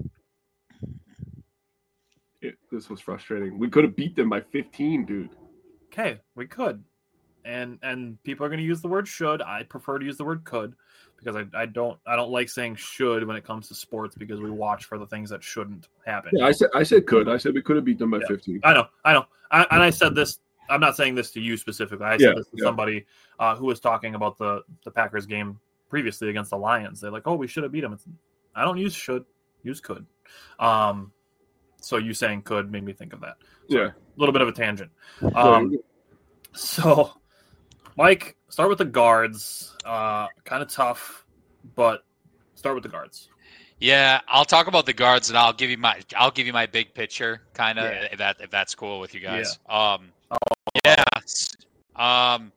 It, this was frustrating. We could have beat them by fifteen, dude. Okay, we could. And and people are going to use the word should. I prefer to use the word could because I, I don't I don't like saying should when it comes to sports because we watch for the things that shouldn't happen. Yeah, I said I said could. I said we could have beat them by yeah. fifteen. I know, I know. I, and I said this. I'm not saying this to you specifically. I said yeah, this to yeah. somebody uh, who was talking about the, the Packers game previously against the Lions. They're like, oh, we should have beat them. It's, I don't use should, use could. Um, so you saying could made me think of that. So yeah. A little bit of a tangent. Um, so, Mike, start with the guards. Uh, kind of tough, but start with the guards. Yeah, I'll talk about the guards and I'll give you my I'll give you my big picture, kind of Yeah. if that if that's cool with you guys. Yeah. Um, yeah, um,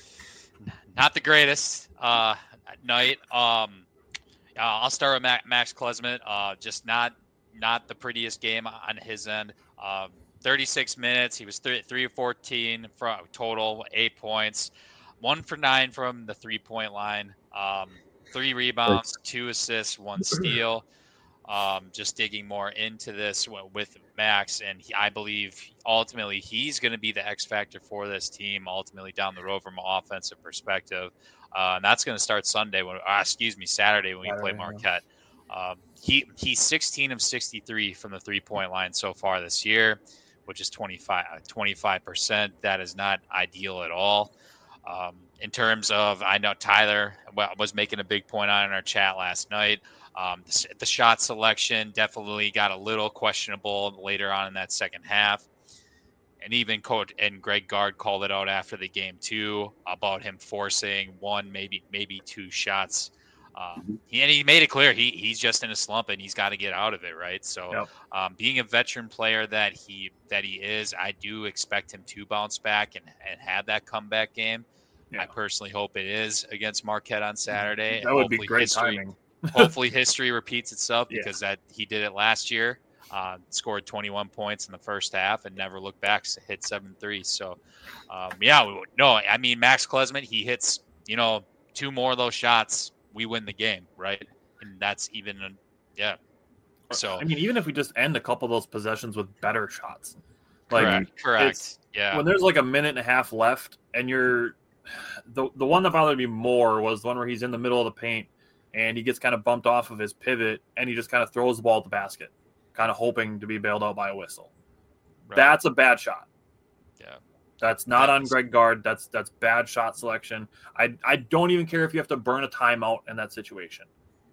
not the greatest uh, night. Um, I'll start with Max, Max Klesmit. Uh, just not not the prettiest game on his end. Um, thirty-six minutes. He was three, three of fourteen for total, eight points, one for nine from the three point line. Um, three rebounds, two assists, one steal. Um, just digging more into this with Max, and he, I believe ultimately he's going to be the X factor for this team. Ultimately, down the road from an offensive perspective, uh, and that's going to start Sunday when, uh, excuse me, Saturday when we play Marquette. Um, he he's sixteen of sixty-three from the three point line so far this year, which is twenty-five percent. That is not ideal at all. Um, in terms of, I know Tyler was making a big point on in our chat last night. Um, the, the shot selection definitely got a little questionable later on in that second half. And even coach and Greg Gard called it out after the game too about him forcing one, maybe maybe two shots. Um, he, and he made it clear he he's just in a slump and he's got to get out of it, right? So, Yep. um, being a veteran player that he that he is, I do expect him to bounce back and, and have that comeback game. Yeah. I personally hope it is against Marquette on Saturday. That would be great history, timing. Hopefully history repeats itself because yeah. that he did it last year, uh, scored twenty-one points in the first half and never looked back, hit seven threes. So, um, yeah, we, no, I mean, Max Klesmit, he hits, you know, two more of those shots, we win the game, right? And that's even, a, yeah. So, I mean, even if we just end a couple of those possessions with better shots. Like, correct, correct. Yeah. When there's like a minute and a half left and you're, the, the one that bothered me more was the one where he's in the middle of the paint and he gets kind of bumped off of his pivot, and he just kind of throws the ball at the basket, kind of hoping to be bailed out by a whistle. Right. That's a bad shot. Yeah. That's not on Greg Gard. That's that's bad shot selection. I, I don't even care if you have to burn a timeout in that situation.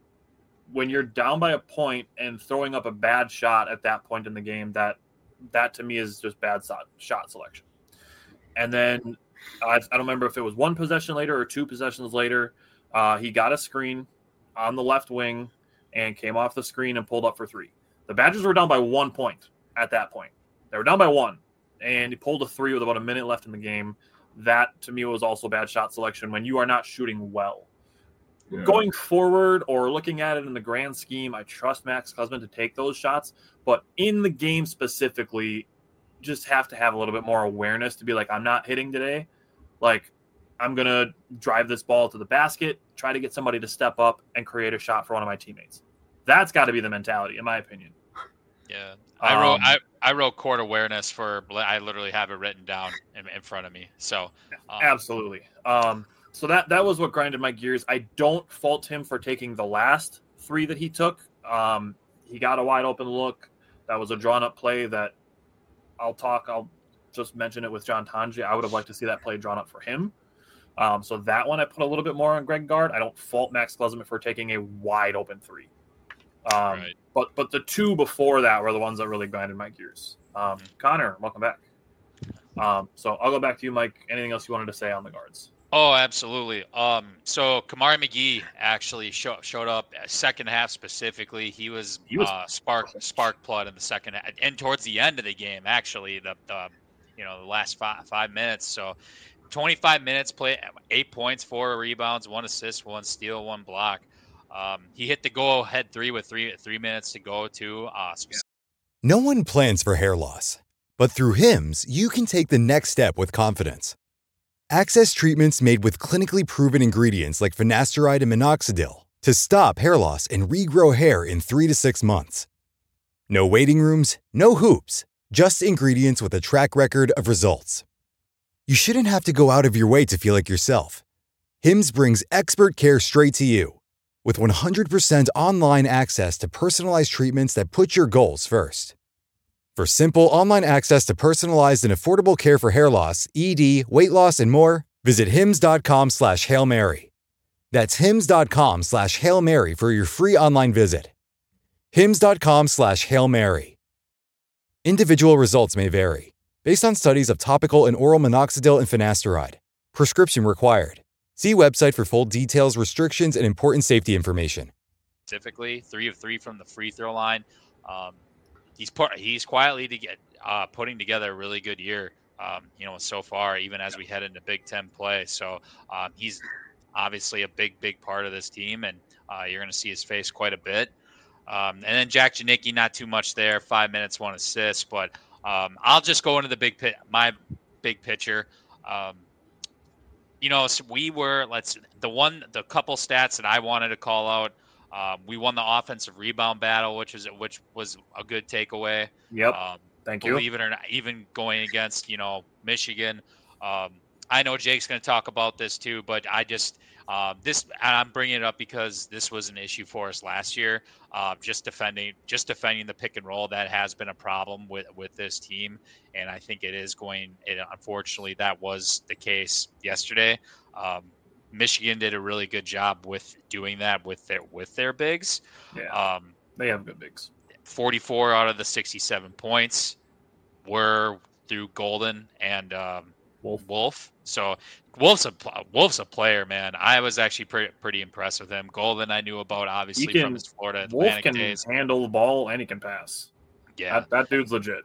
When you're down by a point and throwing up a bad shot at that point in the game, that that to me is just bad shot selection. And then I, I don't remember if it was one possession later or two possessions later, uh, he got a screen on the left wing and came off the screen and pulled up for three. The Badgers were down by one point at that point. They were down by one, and he pulled a three with about a minute left in the game. That, to me, was also bad shot selection when you are not shooting well. Yeah. Going forward or looking at it in the grand scheme, I trust Max Klesmit to take those shots, but in the game specifically, just have to have a little bit more awareness to be like, I'm not hitting today. Like, I'm going to drive this ball to the basket, try to get somebody to step up and create a shot for one of my teammates. That's got to be the mentality, in my opinion. Yeah. I um, wrote I, I wrote court awareness for – I literally have it written down in, in front of me. So um, Absolutely. Um, so that, that was what grinded my gears. I don't fault him for taking the last three that he took. Um, he got a wide open look. That was a drawn-up play that I'll talk – I'll just mention it with John Tanji. I would have liked to see that play drawn up for him. Um, so that one I put a little bit more on Greg Gard. I don't fault Max Klesmit for taking a wide open three. Um, right. But but the two before that were the ones that really grinded my gears. Um, mm-hmm. Connor, welcome back. Um, so I'll go back to you, Mike. Anything else you wanted to say on the guards? Oh, absolutely. Um, so Kamari McGee actually show, showed up second half specifically. He was, he was uh, spark spark plug in the second half, and towards the end of the game, actually, the, the you know the last five five minutes. So. twenty-five minutes, play eight points, four rebounds, one assist, one steal, one block. Um, he hit the go-ahead three with three three minutes to go, too. Uh, Yeah. No one plans for hair loss, but through Hims, you can take the next step with confidence. Access treatments made with clinically proven ingredients like finasteride and minoxidil to stop hair loss and regrow hair in three to six months. No waiting rooms, no hoops, just ingredients with a track record of results. You shouldn't have to go out of your way to feel like yourself. Hims brings expert care straight to you. With one hundred percent online access to personalized treatments that put your goals first. For simple online access to personalized and affordable care for hair loss, E D, weight loss, and more, visit hims.com slash Hail Mary. That's hims.com slash Hail Mary for your free online visit. hims.com slash Hail Mary. Individual results may vary, based on studies of topical and oral minoxidil and finasteride. Prescription required. See website for full details, restrictions, and important safety information. Specifically, three of three from the free throw line. Um, he's put, he's quietly to get uh, putting together a really good year. Um, you know, so far, even as we head into Big Ten play. So um, he's obviously a big, big part of this team, and uh, you're going to see his face quite a bit. Um, and then Jack Janicki, not too much there. Five minutes, one assist. But um, I'll just go into the big pit, my big picture. Um, you know, so we were let's the one the couple stats that I wanted to call out. Um, we won the offensive rebound battle, which is which was a good takeaway. Yep. Um, Thank you. Believe it or not, even going against you know Michigan. Um, I know Jake's going to talk about this too, but I just uh, this and I'm bringing it up because this was an issue for us last year. Uh, just defending, just defending the pick and roll, that has been a problem with with this team, and I think it is going. It, unfortunately, that was the case yesterday. Um, Michigan did a really good job with doing that with their with their bigs. Yeah, um, they have good bigs. forty-four out of the sixty-seven points were through Golden and um, Wolf. Wolf. So Wolf's a Wolf's a player, man. I was actually pretty pretty impressed with him. Golden, I knew about obviously can, from his Florida Wolf Atlantic can days. handle the ball and he can pass. Yeah, that, that dude's legit.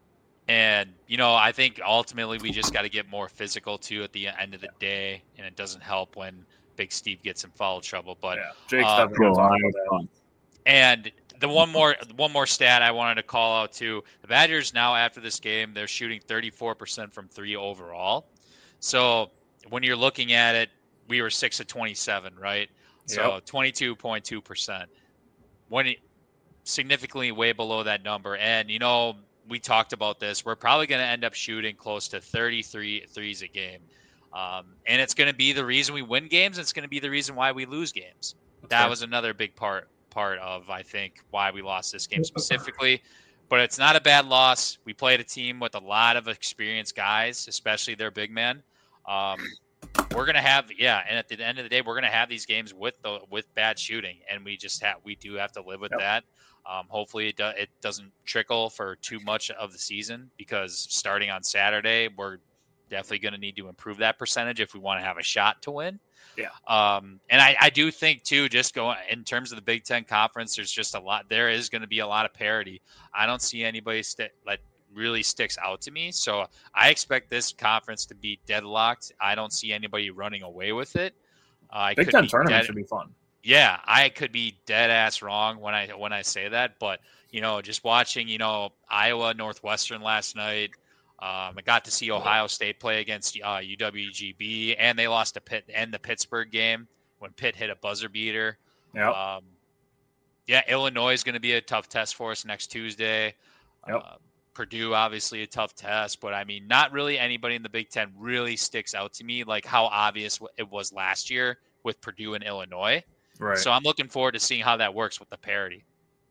And you know, I think ultimately we just got to get more physical too at the end of the day, and it doesn't help when Big Steve gets in foul trouble. But yeah, Jake's um, definitely gonna talk about that. And the one more one more stat I wanted to call out too: the Badgers now after this game, they're shooting thirty-four percent from three overall. So when you're looking at it, we were six of twenty-seven, right? So Yep. twenty-two point two percent. When it, significantly way below that number, and you know we talked about this. We're probably going to end up shooting close to thirty-three threes a game, um, and it's going to be the reason we win games. It's going to be the reason why we lose games. That's that right. was another big part part of I think why we lost this game specifically. But it's not a bad loss. We played a team with a lot of experienced guys, especially their big men. Um, we're gonna have yeah, and at the end of the day, we're gonna have these games with the with bad shooting, and we just have we do have to live with Yep. that. Um, hopefully, it do, it doesn't trickle for too much of the season, because starting on Saturday, we're definitely going to need to improve that percentage if we want to have a shot to win. Yeah. Um, and I, I do think too, just going in terms of the Big Ten Conference, there's just a lot. There is going to be a lot of parity. I don't see anybody st- that really sticks out to me. So I expect this conference to be deadlocked. I don't see anybody running away with it. Uh, I Big could Ten be tournament dead- should be fun. Yeah, I could be dead ass wrong when I when I say that, but you know, just watching, you know, Iowa Northwestern last night, um, I got to see Ohio State play against uh, U W G B, and they lost to Pitt and the Pittsburgh game when Pitt hit a buzzer beater. Yeah. Um, yeah, Illinois is going to be a tough test for us next Tuesday. Yep. Uh, Purdue, obviously a tough test, but I mean, not really anybody in the Big Ten really sticks out to me like how obvious it was last year with Purdue and Illinois. Right. So I'm looking forward to seeing how that works with the parity.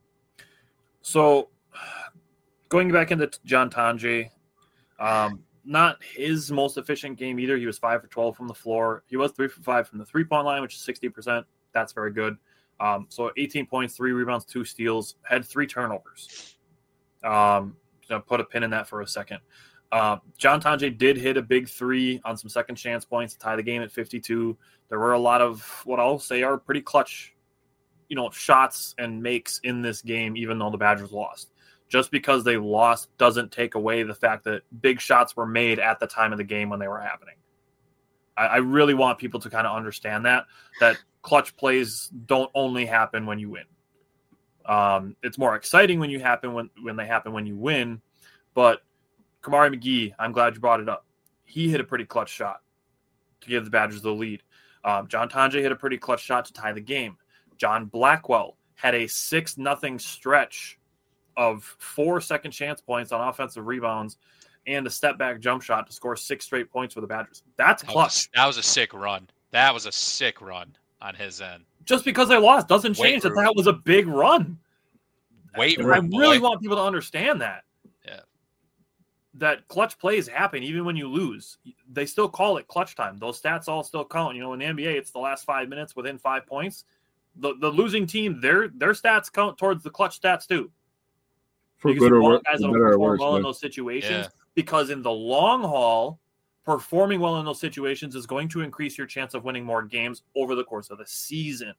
So, going back into John Tonje, um, not his most efficient game either. He was five for twelve from the floor. He was three for five from the three-point line, which is sixty percent. That's very good. Um, so eighteen points, three rebounds, two steals, had three turnovers. Um, so put a pin in that for a second. Uh, John Tonje did hit a big three on some second chance points to tie the game at fifty-two. There were a lot of what I'll say are pretty clutch, you know, shots and makes in this game, even though the Badgers lost. Just because they lost doesn't take away the fact that big shots were made at the time of the game when they were happening. I, I really want people to kind of understand that, that clutch plays don't only happen when you win. Um, it's more exciting when you happen when, when they happen when you win. But Kamari McGee, I'm glad you brought it up. He hit a pretty clutch shot to give the Badgers the lead. Um, John Tonje hit a pretty clutch shot to tie the game. John Blackwell had a six nothing stretch of four second chance points on offensive rebounds and a step back jump shot to score six straight points for the Badgers. That's clutch. That was, that was a sick run. That was a sick run on his end. Just because they lost doesn't change Weight that that was a big run. Weight I room, really boy. want people to understand that. Yeah. That clutch plays happen even when you lose. They still call it clutch time. Those stats all still count. You know, in the N B A, it's the last five minutes within five points. The the losing team, their their stats count towards the clutch stats too. For Because better you or want worse, guys that for will better or perform worse, well in man. those situations. Yeah. Because in the long haul, performing well in those situations is going to increase your chance of winning more games over the course of the season.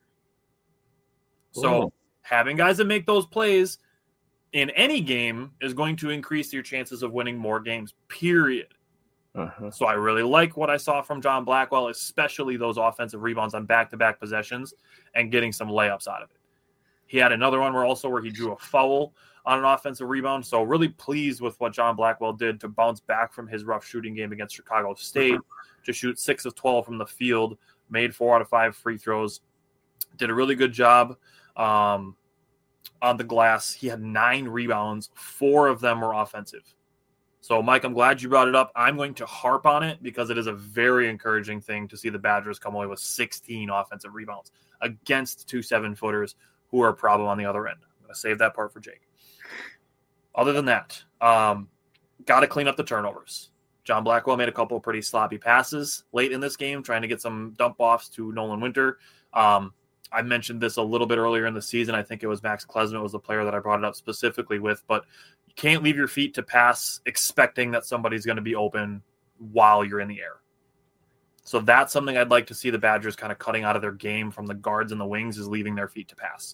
So Oh. having guys that make those plays in any game is going to increase your chances of winning more games, period. Uh-huh. So I really like what I saw from John Blackwell, especially those offensive rebounds on back-to-back possessions and getting some layups out of it. He had another one where also where he drew a foul on an offensive rebound. So really pleased with what John Blackwell did to bounce back from his rough shooting game against Chicago State, to shoot six of twelve from the field, made four out of five free throws, did a really good job um, on the glass. He had nine rebounds. Four of them were offensive. So, Mike, I'm glad you brought it up. I'm going to harp on it because it is a very encouraging thing to see the Badgers come away with sixteen offensive rebounds against two seven-footers who are a problem on the other end. I'm going to save that part for Jake. Other than that, um, got to clean up the turnovers. John Blackwell made a couple of pretty sloppy passes late in this game, trying to get some dump-offs to Nolan Winter. Um, I mentioned this a little bit earlier in the season. I think it was Max Klesmit was the player that I brought it up specifically with, but you can't leave your feet to pass expecting that somebody's going to be open while you're in the air. So that's something I'd like to see the Badgers kind of cutting out of their game from the guards and the wings, is leaving their feet to pass.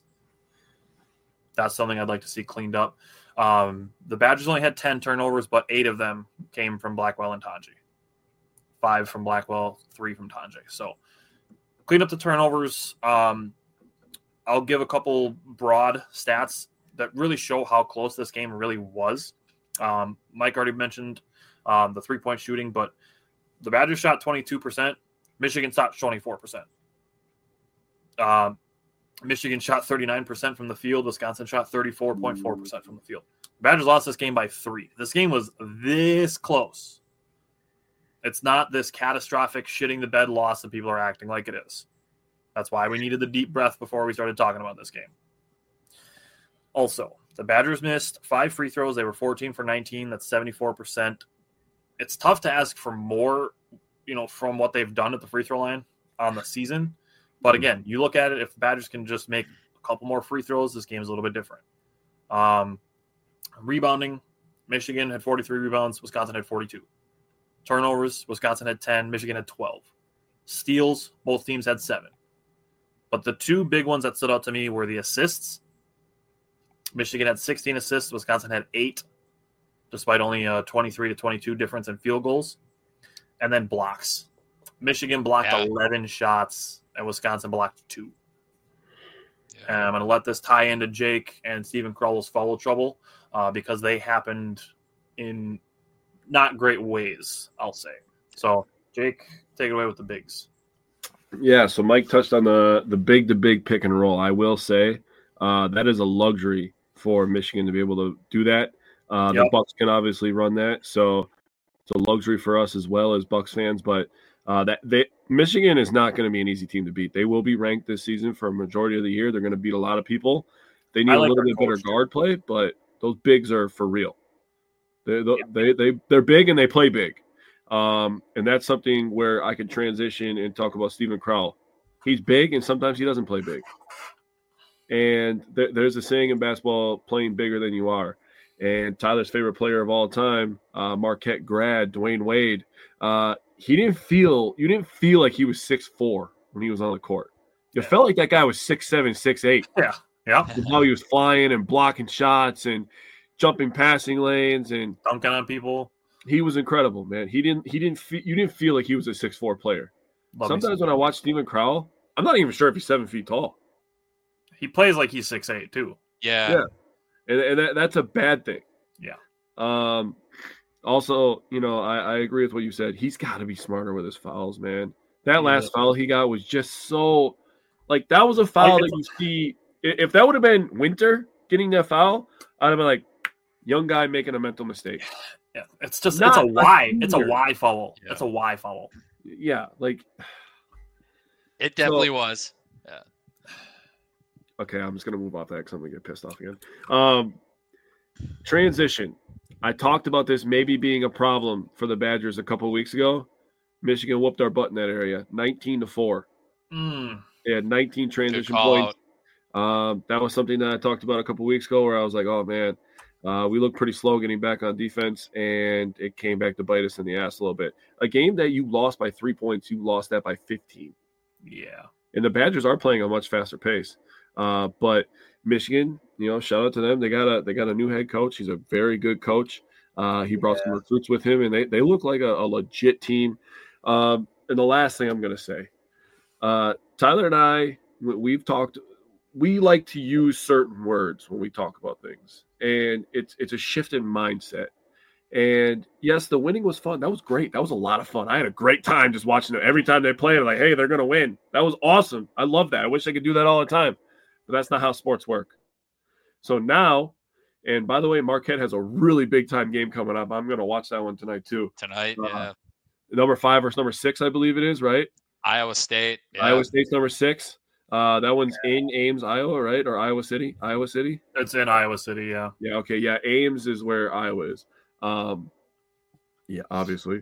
That's something I'd like to see cleaned up. Um, the Badgers only had ten turnovers, but eight of them came from Blackwell and Tonje. Five from Blackwell, three from Tonje. So clean up the turnovers. Um, I'll give a couple broad stats that really show how close this game really was. Um, Mike already mentioned um, the three-point shooting, but the Badgers shot twenty-two percent. Michigan shot twenty-four percent. Um, Michigan shot thirty-nine percent from the field. Wisconsin shot thirty-four point four percent from the field. The Badgers lost this game by three. This game was this close. It's not this catastrophic shitting the bed loss that people are acting like it is. That's why we needed the deep breath before we started talking about this game. Also, the Badgers missed five free throws. They were fourteen for nineteen. That's seventy-four percent. It's tough to ask for more, you know, from what they've done at the free throw line on the season. But again, you look at it, if the Badgers can just make a couple more free throws, this game is a little bit different. Um, rebounding, Michigan had forty-three rebounds. Wisconsin had forty-two. Turnovers, Wisconsin had ten. Michigan had twelve. Steals, both teams had seven. But the two big ones that stood out to me were the assists. Michigan had sixteen assists. Wisconsin had eight, despite only a twenty-three to twenty-two difference in field goals. And then blocks. Michigan blocked Yeah. eleven shots, and Wisconsin blocked two. Yeah. And I'm going to let this tie into Jake and Stephen Crowell's foul trouble uh, because they happened in not great ways, I'll say. So, Jake, take it away with the bigs. Yeah, so Mike touched on the the big to big pick and roll. I will say uh, that is a luxury for Michigan to be able to do that. Uh, Yep. The Bucks can obviously run that, so it's a luxury for us as well as Bucks fans. But uh, that they Michigan is not going to be an easy team to beat. They will be ranked this season for a majority of the year. They're going to beat a lot of people. They need I a like little their bit better coach, too. guard play, but those bigs are for real. They they they they're big and they play big. Um, and that's something where I can transition and talk about Stephen Crowell. He's big, and sometimes he doesn't play big. And th- there's a saying in basketball, playing bigger than you are. And Tyler's favorite player of all time, uh, Marquette grad, Dwayne Wade, uh, he didn't feel – you didn't feel like he was six foot four when he was on the court. You Yeah. felt like that guy was six foot seven, six foot eight. Yeah. Yeah. And how he was flying and blocking shots and jumping passing lanes, and Dunking on people. he was incredible, man. He didn't – he didn't fe- you didn't feel like he was a six foot four player. Love me Sometimes some- when I watch Stephen Crowell, I'm not even sure if he's seven feet tall. He plays like he's six eight too. Yeah. Yeah. And, and that, that's a bad thing. Yeah. Um. Also, you know, I, I agree with what you said. He's got to be smarter with his fouls, man. That last foul he got was just so, like, that was a foul that you see. If that would have been Winter getting that foul, I'd have been like, young guy making a mental mistake. Yeah, it's just Not it's a Y. a It's a Y foul. Yeah. It's a Y foul. Yeah, like It definitely So- was. Yeah. okay, I'm just gonna move off that because I'm gonna get pissed off again. Um, transition. I talked about this maybe being a problem for the Badgers a couple weeks ago. Michigan whooped our butt in that area, nineteen to four. Mm. They had nineteen Good transition call points. out. Um, that was something that I talked about a couple weeks ago, where I was like, "Oh man, uh, we look pretty slow getting back on defense," and it came back to bite us in the ass a little bit. A game that you lost by three points, you lost that by fifteen. Yeah. And the Badgers are playing a much faster pace. Uh, but Michigan, you know, shout out to them. They got a they got a new head coach. He's a very good coach. Uh, he brought some recruits with him, and they, they look like a, a legit team. Um, and the last thing I'm going to say, uh, Tyler and I, we- we've talked. We like to use certain words when we talk about things, and it's it's a shift in mindset. And yes, the winning was fun. That was great. That was a lot of fun. I had a great time just watching them. Every time they played, I'm like, hey, they're going to win. That was awesome. I love that. I wish I could do that all the time. But that's not how sports work. So now, and by the way, Marquette has a really big time game coming up. I'm going to watch that one tonight too. Tonight, Uh, yeah. Number five versus number six, I believe it is, right? Iowa State. Yeah. Iowa State's number six. Uh, that one's in Ames, Iowa, right? Or Iowa City? Iowa City? It's in Iowa City. Yeah. Yeah, okay. Yeah, Ames is where Iowa is. Um, yeah, obviously.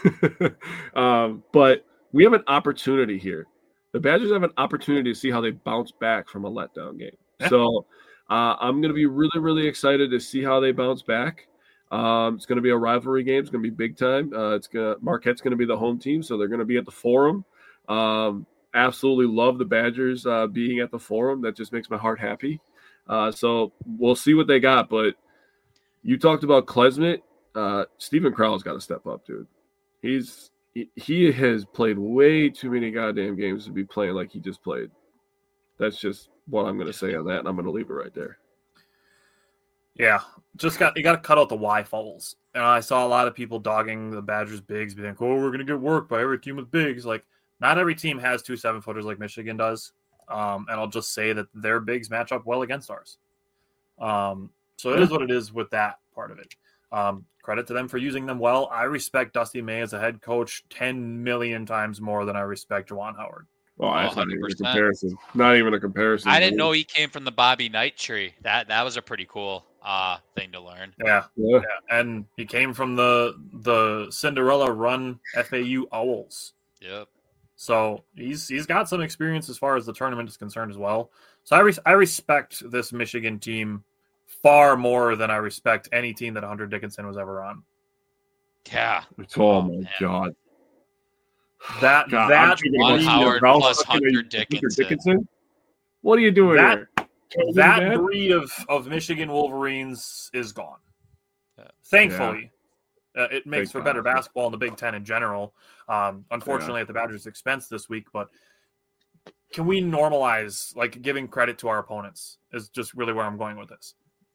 um, but we have an opportunity here. The Badgers have an opportunity to see how they bounce back from a letdown game. Yeah. So uh, I'm going to be really, really excited to see how they bounce back. Um, it's going to be a rivalry game. It's going to be big time. Uh, it's going to Marquette's going to be the home team, so they're going to be at the Forum. Um, absolutely love the Badgers uh, being at the Forum. That just makes my heart happy. Uh, so we'll see what they got. But you talked about Klesmit. Uh, Stephen Crowell's got to step up, dude. He's he, he has played way too many goddamn games to be playing like he just played. That's just what I'm going to say on that, and I'm going to leave it right there. Yeah. Just got you got to cut out the Y fouls. And I saw a lot of people dogging the Badgers bigs, being like, "Oh, we're gonna get worked by every team with bigs." Like, not every team has two seven footers like Michigan does. Um, and I'll just say that their bigs match up well against ours. Um, so it is what it is with that part of it. Um, credit to them for using them well. I respect Dusty May as a head coach ten million times more than I respect Juwan Howard. Oh, that's not even a one hundred percent. comparison. Not even a comparison. I didn't know he came from the Bobby Knight tree. That that was a pretty cool uh thing to learn. Yeah, Yeah. yeah. And he came from the the Cinderella run F A U Owls. Yep. So he's he's got some experience as far as the tournament is concerned as well. So I res- I respect this Michigan team far more than I respect any team that Hunter Dickinson was ever on. Yeah. Oh, my man. God. That God, I'm that thinking Juwan about Howard Ralph plus fucking Hunter Dickinson. Dickinson. What are you doing That- here? Can you do that breed of, of Michigan Wolverines is gone. Yeah. Thankfully, uh, it makes Big for better time. basketball in the Big Ten in general. Um, unfortunately, at the Badgers' expense this week, but can we normalize like giving credit to our opponents? Is just really where I'm going with this.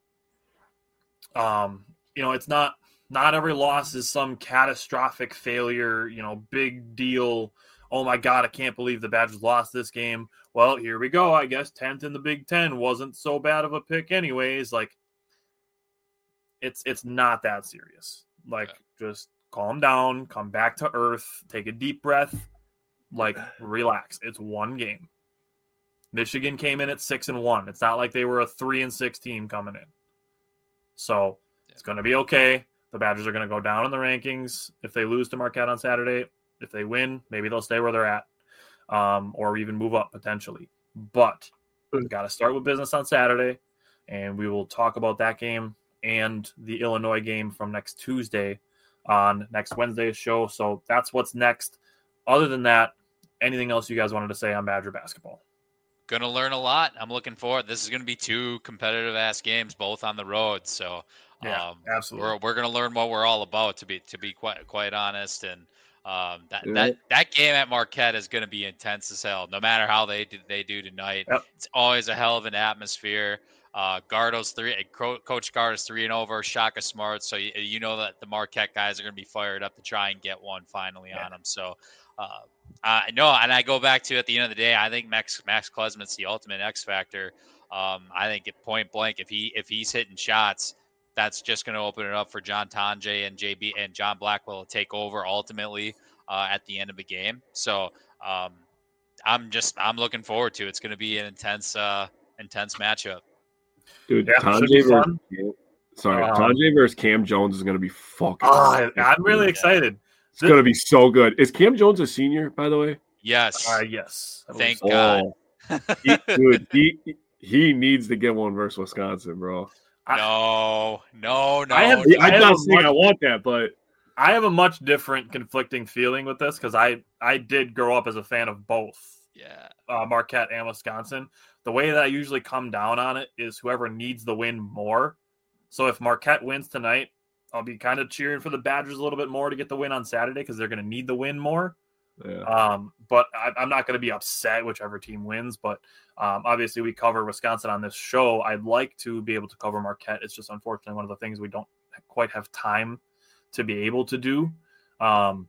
Um, you know, it's not not every loss is some catastrophic failure. You know, big deal. Oh my God, I can't believe the Badgers lost this game. Well, here we go. I guess tenth in the Big Ten wasn't so bad of a pick anyways. Like, it's it's not that serious. Like, just calm down, come back to earth, take a deep breath, like, relax. It's one game. Michigan came in at six and one. It's not like they were a three and six team coming in. So it's going to be okay. The Badgers are going to go down in the rankings if they lose to Marquette on Saturday. If they win, maybe they'll stay where they're at, um, or even move up potentially. But we've got to start with business on Saturday, and we will talk about that game and the Illinois game from next Tuesday on next Wednesday's show. So that's what's next. Other than that, anything else you guys wanted to say on Badger basketball? Gonna learn a lot. I'm looking forward. This is gonna be two competitive ass games, both on the road. So Yeah, um, absolutely. we're we're gonna learn what we're all about. To be to be quite quite honest, and Um, that, Yeah. that that game at Marquette is going to be intense as hell. No matter how they do, they do tonight, Yep. it's always a hell of an atmosphere. Uh, Gardo's three, Coach Gardo's three and over, Shaka Smart. So you, you know that the Marquette guys are going to be fired up to try and get one finally Yeah. on them. So uh, I know, and I go back to at the end of the day, I think Max Max Klesmit's the ultimate X factor. Um, I think at point blank, if he if he's hitting shots, that's just going to open it up for John Tonje and J B and John Blackwell to take over ultimately uh, at the end of the game. So um, I'm just I'm looking forward to it. It's going to be an intense uh, intense matchup. Dude, Yeah, should be Tonje versus, fun. sorry, Um, Tonje versus Cam Jones is going to be fucking. Oh, I'm really excited. It's going to be so good. Is Cam Jones a senior, by the way? Yes. Uh, yes. I believe Thank so. God. Oh, he, dude, he he needs to get one versus Wisconsin, bro. No, no, no. I have- no. I I'm have not a saying much- I want that, but I have a much different conflicting feeling with this because I, I did grow up as a fan of both yeah. uh, Marquette and Wisconsin. The way that I usually come down on it is whoever needs the win more. So if Marquette wins tonight, I'll be kind of cheering for the Badgers a little bit more to get the win on Saturday because they're going to need the win more. yeah. Um, but I, I'm not going to be upset whichever team wins. But um, obviously, we cover Wisconsin on this show. I'd like to be able to cover Marquette. It's just unfortunately one of the things we don't quite have time to be able to do. Um,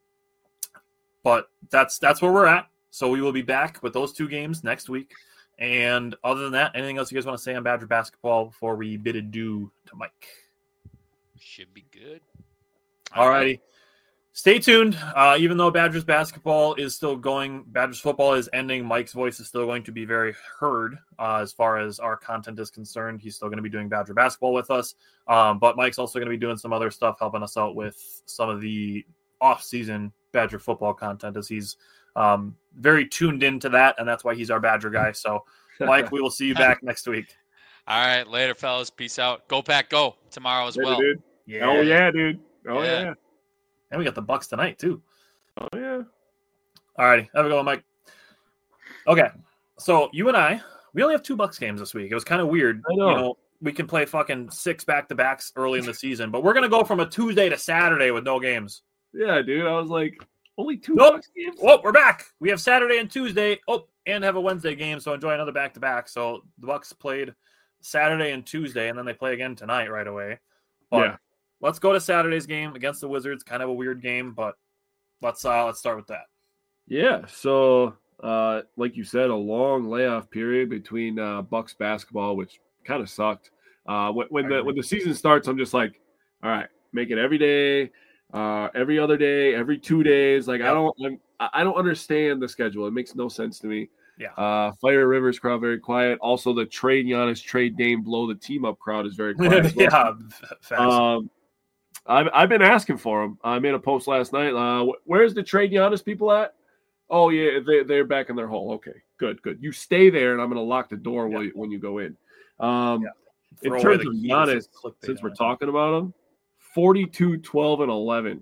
but that's that's where we're at. So we will be back with those two games next week. And other than that, anything else you guys want to say on Badger basketball before we bid adieu to Mike? Should be good. All righty. Stay tuned. Uh, even though Badgers basketball is still going, Badgers football is ending. Mike's voice is still going to be very heard uh, as far as our content is concerned. He's still going to be doing Badger basketball with us. Um, but Mike's also going to be doing some other stuff, helping us out with some of the off-season Badger football content as he's um, very tuned into that, and that's why he's our Badger guy. So, Mike, we will see you back next week. All right. Later, fellas. Peace out. Go Pack, go tomorrow as Later, well. dude. Yeah. Oh yeah, dude. Oh Yeah. yeah. And we got the Bucks tonight, too. Oh yeah. All righty. Have a go, Mike. Okay. So you and I, we only have two Bucks games this week. It was kind of weird. I know. You know, we can play fucking six back-to-backs early in the season, but we're going to go from a Tuesday to Saturday with no games. Yeah, dude. I was like, only two Nope. Bucks games. Oh, we're back. We have Saturday and Tuesday. Oh, and have a Wednesday game, so enjoy another back-to-back. So the Bucks played Saturday and Tuesday, and then they play again tonight right away. But Yeah. let's go to Saturday's game against the Wizards. Kind of a weird game, but let's uh, let's start with that. Yeah. So, uh, like you said, a long layoff period between uh, Bucks basketball, which kind of sucked. Uh, when, when the when the season starts, I'm just like, all right, make it every day, uh, every other day, every two days. Like Yep. I don't, I'm, I don't understand the schedule. It makes no sense to me. Yeah. Uh, Fire Rivers crowd very quiet. Also, the trade Giannis, trade Dame, blow the team up crowd is very quiet. as well. yeah, fast. Um, I've, I've been asking for them. I made a post last night. Uh, wh- where's the trade Giannis people at? Oh, yeah, they, they're back in their hole. Okay, good, good. You stay there, and I'm going to lock the door Yeah. when, when you go in. Um, Yeah. In Throw away terms the of key to Giannis, some clickbait since on we're it. talking about him, forty-two, twelve, and eleven.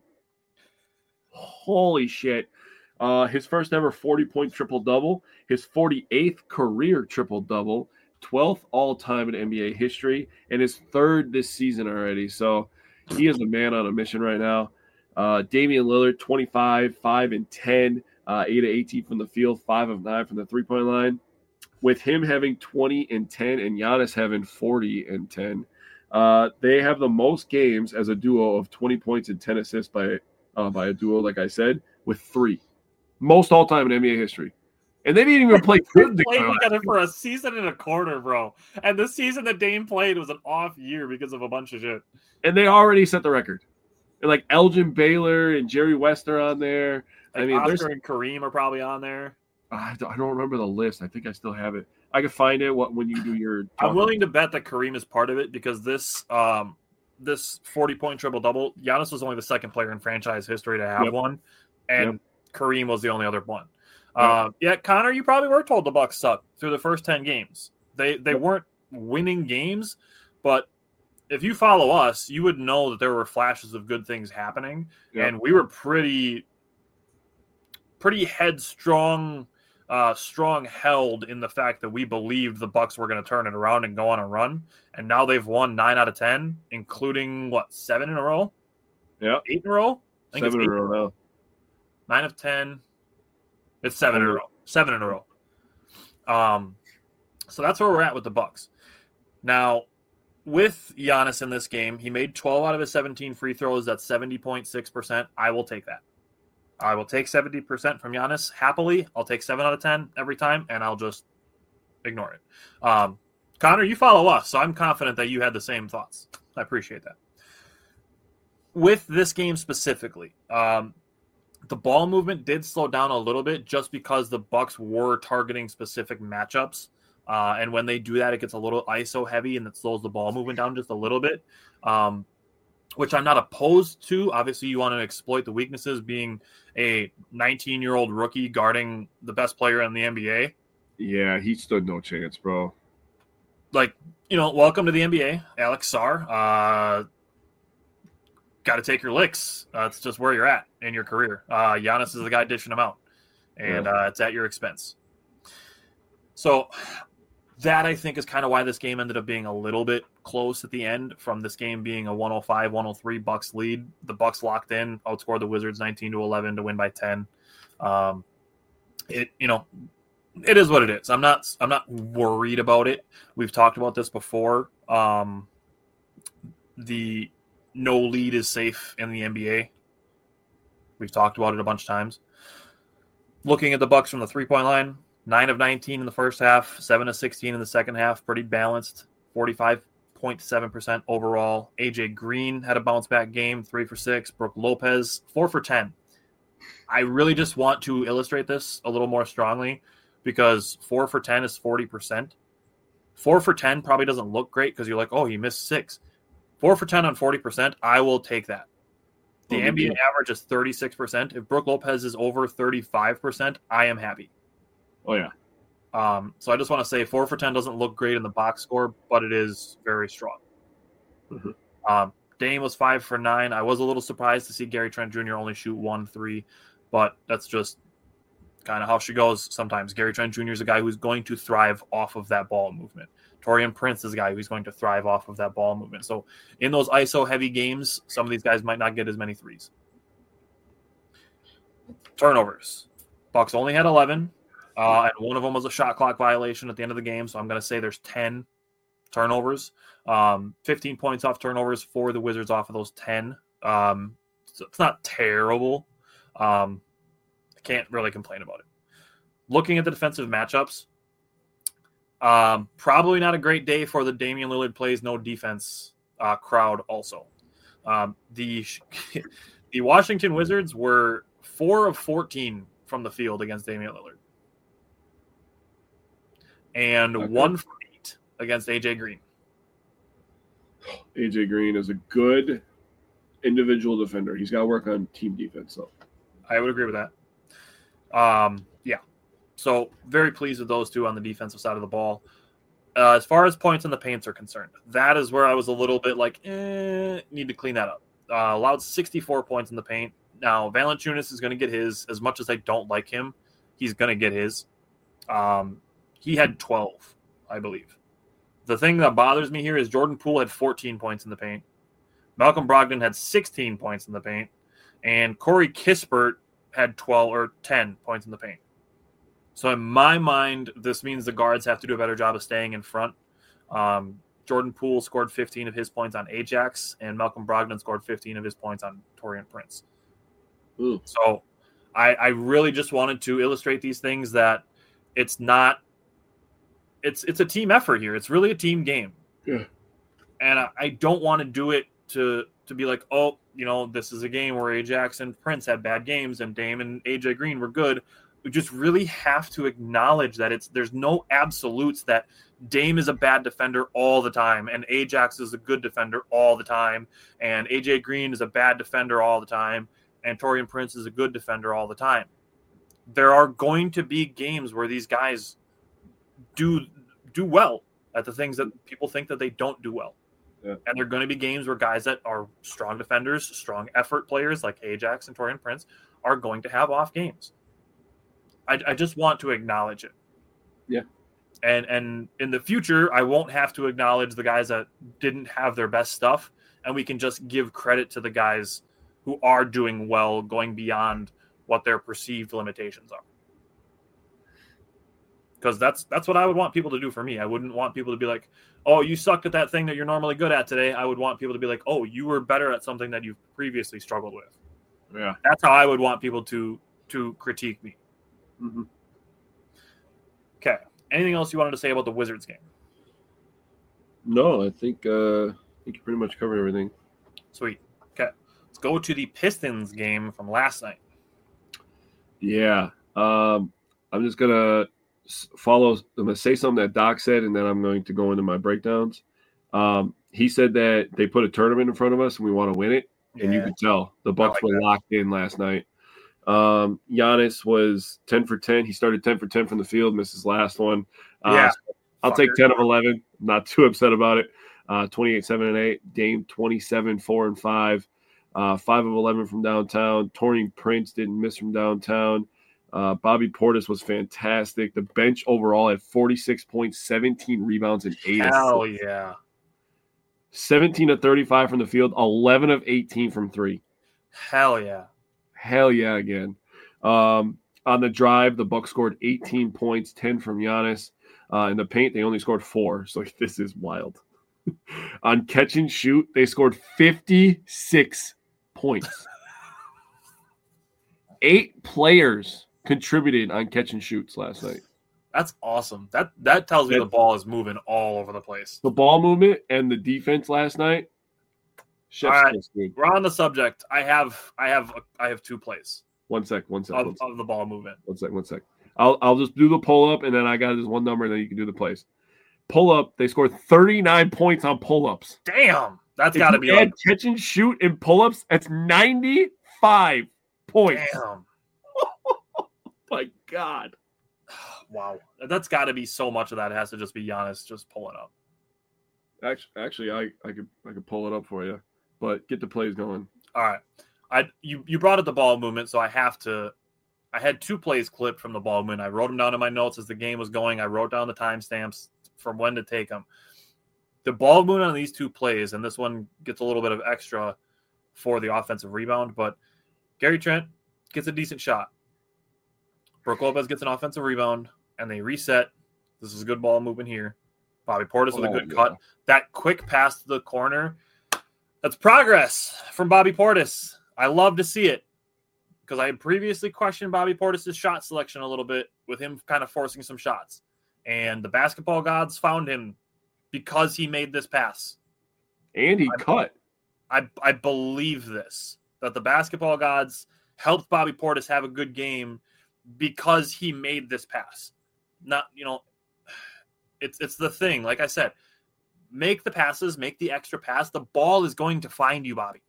Holy shit. Uh, his first ever forty-point triple-double, his forty-eighth career triple-double, twelfth all-time in N B A history, and his third this season already. So he is a man on a mission right now. Uh, Damian Lillard, twenty-five, five and ten, uh, eight of eighteen from the field, five of nine from the three-point line. With him having twenty and ten and Giannis having forty and ten, uh, they have the most games as a duo of twenty points and ten assists by uh, by a duo, like I said, with three. Most all-time in N B A history. And they didn't even play good They played together. together for a season and a quarter, bro. And the season that Dame played was an off year because of a bunch of shit. And they already set the record. And like Elgin Baylor and Jerry West are on there. I Like mean, there's Oscar and Kareem are probably on there. I don't, I don't remember the list. I think I still have it. I can find it what when you do your. I'm willing to bet that Kareem is part of it because this um this forty point triple double, Giannis was only the second player in franchise history to have Yep. one, and Yep. Kareem was the only other one. Yep. Uh, yeah, Connor, you probably were told the Bucks suck through the first ten games. They they Yep. weren't winning games, but if you follow us, you would know that there were flashes of good things happening, Yep. and we were pretty pretty headstrong. Uh, strong held in the fact that we believed the Bucks were going to turn it around and go on a run, and now they've won nine out of ten, including what seven in a row, Yeah, eight in a row. I think seven it's in eight. a row now. nine of ten. It's seven in a row. Seven in a row. Um, so that's where we're at with the Bucks. Now, with Giannis in this game, he made twelve out of his seventeen free throws. That's seventy point six percent. I will take that. I will take seventy percent from Giannis happily. I'll take seven out of ten every time, and I'll just ignore it. Um, Connor, you follow us, so I'm confident that you had the same thoughts. I appreciate that. With this game specifically, um, the ball movement did slow down a little bit just because the Bucks were targeting specific matchups. Uh, and when they do that, it gets a little I S O heavy and it slows the ball movement down just a little bit, um, which I'm not opposed to. Obviously, you want to exploit the weaknesses, being a nineteen-year-old rookie guarding the best player in the N B A. Yeah, he stood no chance, bro. Like, you know, welcome to the N B A, Alex Sarr. Uh, got to take your licks. Uh, it's just where you're at in your career. Uh, Giannis is the guy dishing them out, and uh, it's at your expense. So that, I think, is kind of why this game ended up being a little bit close at the end, from this game being a one oh five one oh three Bucks lead. The Bucks locked in, outscored the Wizards nineteen to eleven to win by ten. Um, it, you know, it is what it is. I'm not, I'm not worried about it. We've talked about this before. Um, the no lead is safe in the N B A. We've talked about it a bunch of times. Looking at the Bucks from the three-point line, nine of nineteen in the first half, seven of sixteen in the second half, pretty balanced, forty-five point seven percent overall. A J Green had a bounce-back game, three for six. Brook Lopez, four for ten. I really just want to illustrate this a little more strongly, because four for ten is forty percent. four for ten probably doesn't look great because you're like, oh, he missed six. four for ten on forty percent, I will take that. The oh, N B A average is thirty-six percent. If Brook Lopez is over thirty-five percent, I am happy. Oh, yeah. Um, so I just want to say four for ten doesn't look great in the box score, but it is very strong. Mm-hmm. Um, Dame was five for nine. I was a little surprised to see Gary Trent Junior only shoot one three, but that's just kind of how she goes sometimes. Gary Trent Junior is a guy who's going to thrive off of that ball movement. Taurean Prince is a guy who's going to thrive off of that ball movement. So in those I S O-heavy games, some of these guys might not get as many threes. Turnovers. Bucks only had eleven, uh, and one of them was a shot clock violation at the end of the game, so I'm going to say there's ten turnovers. Um, fifteen points off turnovers for the Wizards off of those ten. Um, so it's not terrible. Um, I can't really complain about it. Looking at the defensive matchups, Um, probably not a great day for the Damian Lillard plays no defense uh, crowd also. Um, the the Washington Wizards were four of fourteen from the field against Damian Lillard. And okay. one for eight against A J Green. A J Green is a good individual defender. He's got to work on team defense, though. I would agree with that. Um, yeah. So very pleased with those two on the defensive side of the ball. Uh, as far as points in the paints are concerned, that is where I was a little bit like, eh, need to clean that up. Uh, allowed sixty-four points in the paint. Now, Valanciunas is going to get his. As much as I don't like him, he's going to get his. Um, he had twelve, I believe. The thing that bothers me here is Jordan Poole had fourteen points in the paint. Malcolm Brogdon had sixteen points in the paint. And Corey Kispert had twelve or ten points in the paint. So in my mind, this means the guards have to do a better job of staying in front. Um, Jordan Poole scored fifteen of his points on Ajax, and Malcolm Brogdon scored fifteen of his points on Taurean Prince. Ooh. So I, I really just wanted to illustrate these things, that it's not it's it's a team effort here. It's really a team game. Yeah. And I, I don't want to do it to to be like, oh, you know, this is a game where Ajax and Prince had bad games and Dame and A J Green were good. We just really have to acknowledge that it's there's no absolutes, that Dame is a bad defender all the time and Ajax is a good defender all the time and A J Green is a bad defender all the time and Taurean Prince is a good defender all the time. There are going to be games where these guys do do well at the things that people think that they don't do well. Yeah. And there are going to be games where guys that are strong defenders, strong effort players like Ajax and Taurean Prince are going to have off games. I, I just want to acknowledge it. Yeah. And and in the future, I won't have to acknowledge the guys that didn't have their best stuff, and we can just give credit to the guys who are doing well, going beyond what their perceived limitations are. Because that's that's what I would want people to do for me. I wouldn't want people to be like, oh, you sucked at that thing that you're normally good at today. I would want people to be like, oh, you were better at something that you've previously struggled with. Yeah. That's how I would want people to to critique me. Mm-hmm. Okay. Anything else you wanted to say about the Wizards game? No, I think uh, I think you pretty much covered everything. Sweet. Okay. Let's go to the Pistons game from last night. Yeah. Um, I'm just gonna follow. I'm gonna say something that Doc said, and then I'm going to go into my breakdowns. Um, he said that they put a tournament in front of us, and we want to win it. And Yeah. you could tell the Bucks like were that. locked in last night. Um, Giannis was ten for ten. He started ten for ten from the field, missed his last one. Uh, Yeah. I'll Fucker. take ten of eleven. I'm not too upset about it. Uh, twenty-eight, seven, and eight. Dame, twenty-seven, four, and five. Uh, five of eleven from downtown. Taurean Prince didn't miss from downtown. Uh, Bobby Portis was fantastic. The bench overall had forty-six points, seventeen rebounds, and eight Hell assists. yeah. seventeen of thirty-five from the field, eleven of eighteen from three. Hell yeah. Hell yeah again. Um, on the drive, the Bucks scored eighteen points, ten from Giannis. Uh, in the paint, they only scored four. So this is wild. On catch and shoot, they scored fifty-six points. Eight players contributed on catch and shoots last night. That's awesome. That that tells me That- the ball is moving all over the place. The ball movement and the defense last night. Chef's All right. kiss, dude. We're on the subject. I have I have I have two plays One sec, one sec, one of, sec, of the ball movement. one sec, one sec. I'll I'll just do the pull up and then I got this one number and then you can do the plays. Pull up, they scored thirty-nine points on pull ups. Damn. That's If got to you be add like, catch and shoot and pull ups, that's ninety-five points. damn. My God. Wow. That's got to be so much of that. It has to just be Giannis just pulling up. Actually, actually, I, I could I could pull it up for you, but get the plays going. All right. I you you brought up the ball movement, so I have to. I had two plays clipped from the ball movement. I wrote them down in my notes as the game was going. I wrote down the timestamps from when to take them. The ball movement on these two plays, and this one gets a little bit of extra for the offensive rebound, but Gary Trent gets a decent shot. Brook Lopez gets an offensive rebound, and they reset. This is a good ball movement here. Bobby Portis with a Oh, good yeah. cut. That quick pass to the corner, that's progress from Bobby Portis. I love to see it because I had previously questioned Bobby Portis' shot selection a little bit with him kind of forcing some shots. And the basketball gods found him because he made this pass. And he I- cut. I, I believe this, that the basketball gods helped Bobby Portis have a good game because he made this pass. Not, you know, it's it's the thing. Like I said, make the passes, make the extra pass. The ball is going to find you, Bobby.